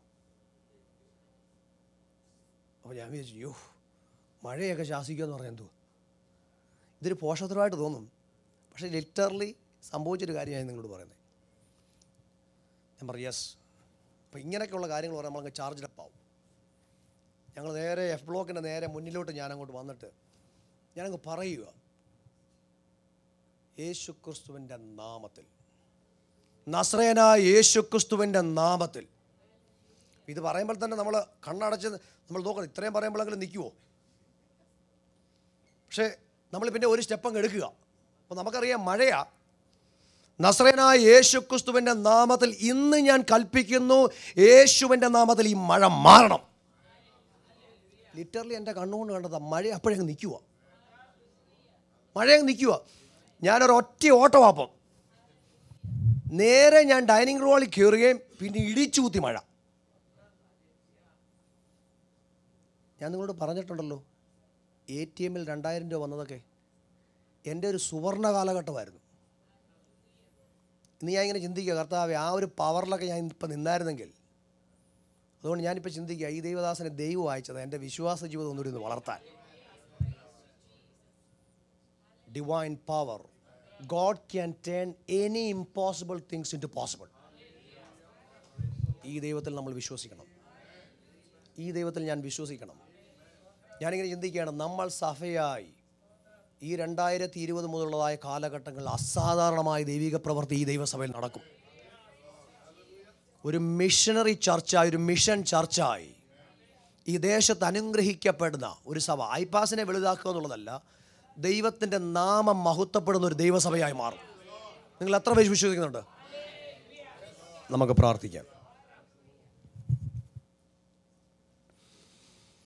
അപ്പോൾ ഞാൻ വിചാരിച്ചു, യോ മഴയൊക്കെ ശാസിക്കുക എന്ന് പറഞ്ഞാൽ എന്തുവാ, ഇതൊരു പോഷകരമായിട്ട് തോന്നും. പക്ഷേ ലിറ്ററലി സംഭവിച്ചൊരു കാര്യമായി നിങ്ങളോട് പറയുന്നത്. ഞാൻ പറയും യെസ്. അപ്പോൾ ഇങ്ങനെയൊക്കെയുള്ള കാര്യങ്ങൾ പറയാൻ നമ്മളങ്ങ് ചാർജ് അപ്പ് ആവും. ഞങ്ങൾ നേരെ എഫ് ബ്ലോക്കിൻ്റെ നേരെ മുന്നിലോട്ട് ഞാനങ്ങോട്ട് വന്നിട്ട് ഞാനങ്ങ് പറയുക, യേശു ക്രിസ്തുവിൻ്റെ നാമത്തിൽ, നസ്രയനായ യേശു ക്രിസ്തുവിൻ്റെ നാമത്തിൽ. ഇത് പറയുമ്പോൾ തന്നെ നമ്മൾ കണ്ണടച്ച് നമ്മൾ നോക്കണം, ഇത്രയും പറയുമ്പോഴെങ്കിലും നിൽക്കുമോ? പക്ഷേ നമ്മൾ പിന്നെ ഒരു സ്റ്റെപ്പ് അങ്ങ് എടുക്കുക. അപ്പോൾ നമുക്കറിയാം മഴയാ. നസ്രയനായ യേശു ക്രിസ്തുവിൻ്റെ നാമത്തിൽ ഇന്ന് ഞാൻ കൽപ്പിക്കുന്നു, യേശുവിൻ്റെ നാമത്തിൽ ഈ മഴ മാറണം. ലിറ്ററലി എൻ്റെ കണ്ണുകൊണ്ട് കണ്ടതാ, മഴ അപ്പോഴങ്ങ് നിൽക്കുക, മഴയങ്ങ് നിൽക്കുക. ഞാനൊരൊറ്റ ഓട്ടവാപ്പം നേരെ ഞാൻ ഡൈനിങ് റൂമിൽ കയറുകയും പിന്നെ ഇടിച്ചു കുത്തി മഴ. ഞാൻ നിങ്ങളോട് പറഞ്ഞിട്ടുണ്ടല്ലോ, എ ടി എമ്മിൽ രണ്ടായിരം രൂപ വന്നതൊക്കെ എൻ്റെ ഒരു സുവർണ കാലഘട്ടമായിരുന്നു. ഇന്ന് ഞാൻ ഇങ്ങനെ ചിന്തിക്കുക, കർത്താവേ ആ ഒരു പവറിലൊക്കെ ഞാൻ ഇപ്പം നിന്നായിരുന്നെങ്കിൽ. അതുകൊണ്ട് ഞാനിപ്പോൾ ചിന്തിക്കുക, ഈ ദൈവദാസനെ ദൈവം അയച്ചത് എൻ്റെ വിശ്വാസ ജീവിതം ഒന്നുകൂടി ഒന്ന് വളർത്താൻ. Divine power, God can turn any impossible things into possible. ഈ ദൈവത്തിൽ നമ്മൾ വിശ്വസിക്കണം. ഈ ദൈവത്തിൽ ഞാൻ വിശ്വസിക്കണം. ഞാനിങ്ങനെ ചിന്തിക്കുകയാണ്, നമ്മൾ സഭയായി ഈ രണ്ടായിരത്തി ഇരുപത് മുതലുള്ളതായ കാലഘട്ടങ്ങളിൽ അസാധാരണമായ ദൈവിക പ്രവൃത്തി ഈ ദൈവസഭയിൽ നടക്കും. ഒരു മിഷനറി ചർച്ചായി, ഒരു മിഷൻ ചർച്ചായി ഈ ദേശത്ത് അനുഗ്രഹിക്കപ്പെടുന്ന ഒരു സഭ. ഐപാസിനെ വലുതാക്കുക എന്നുള്ളതല്ല, ദൈവത്തിൻ്റെ നാമം മഹത്വപ്പെടുന്ന ഒരു ദൈവസഭയായി മാറും. നിങ്ങൾ എത്ര പേര് വിശ്വസിക്കുന്നുണ്ട്? നമുക്ക് പ്രാർത്ഥിക്കാം.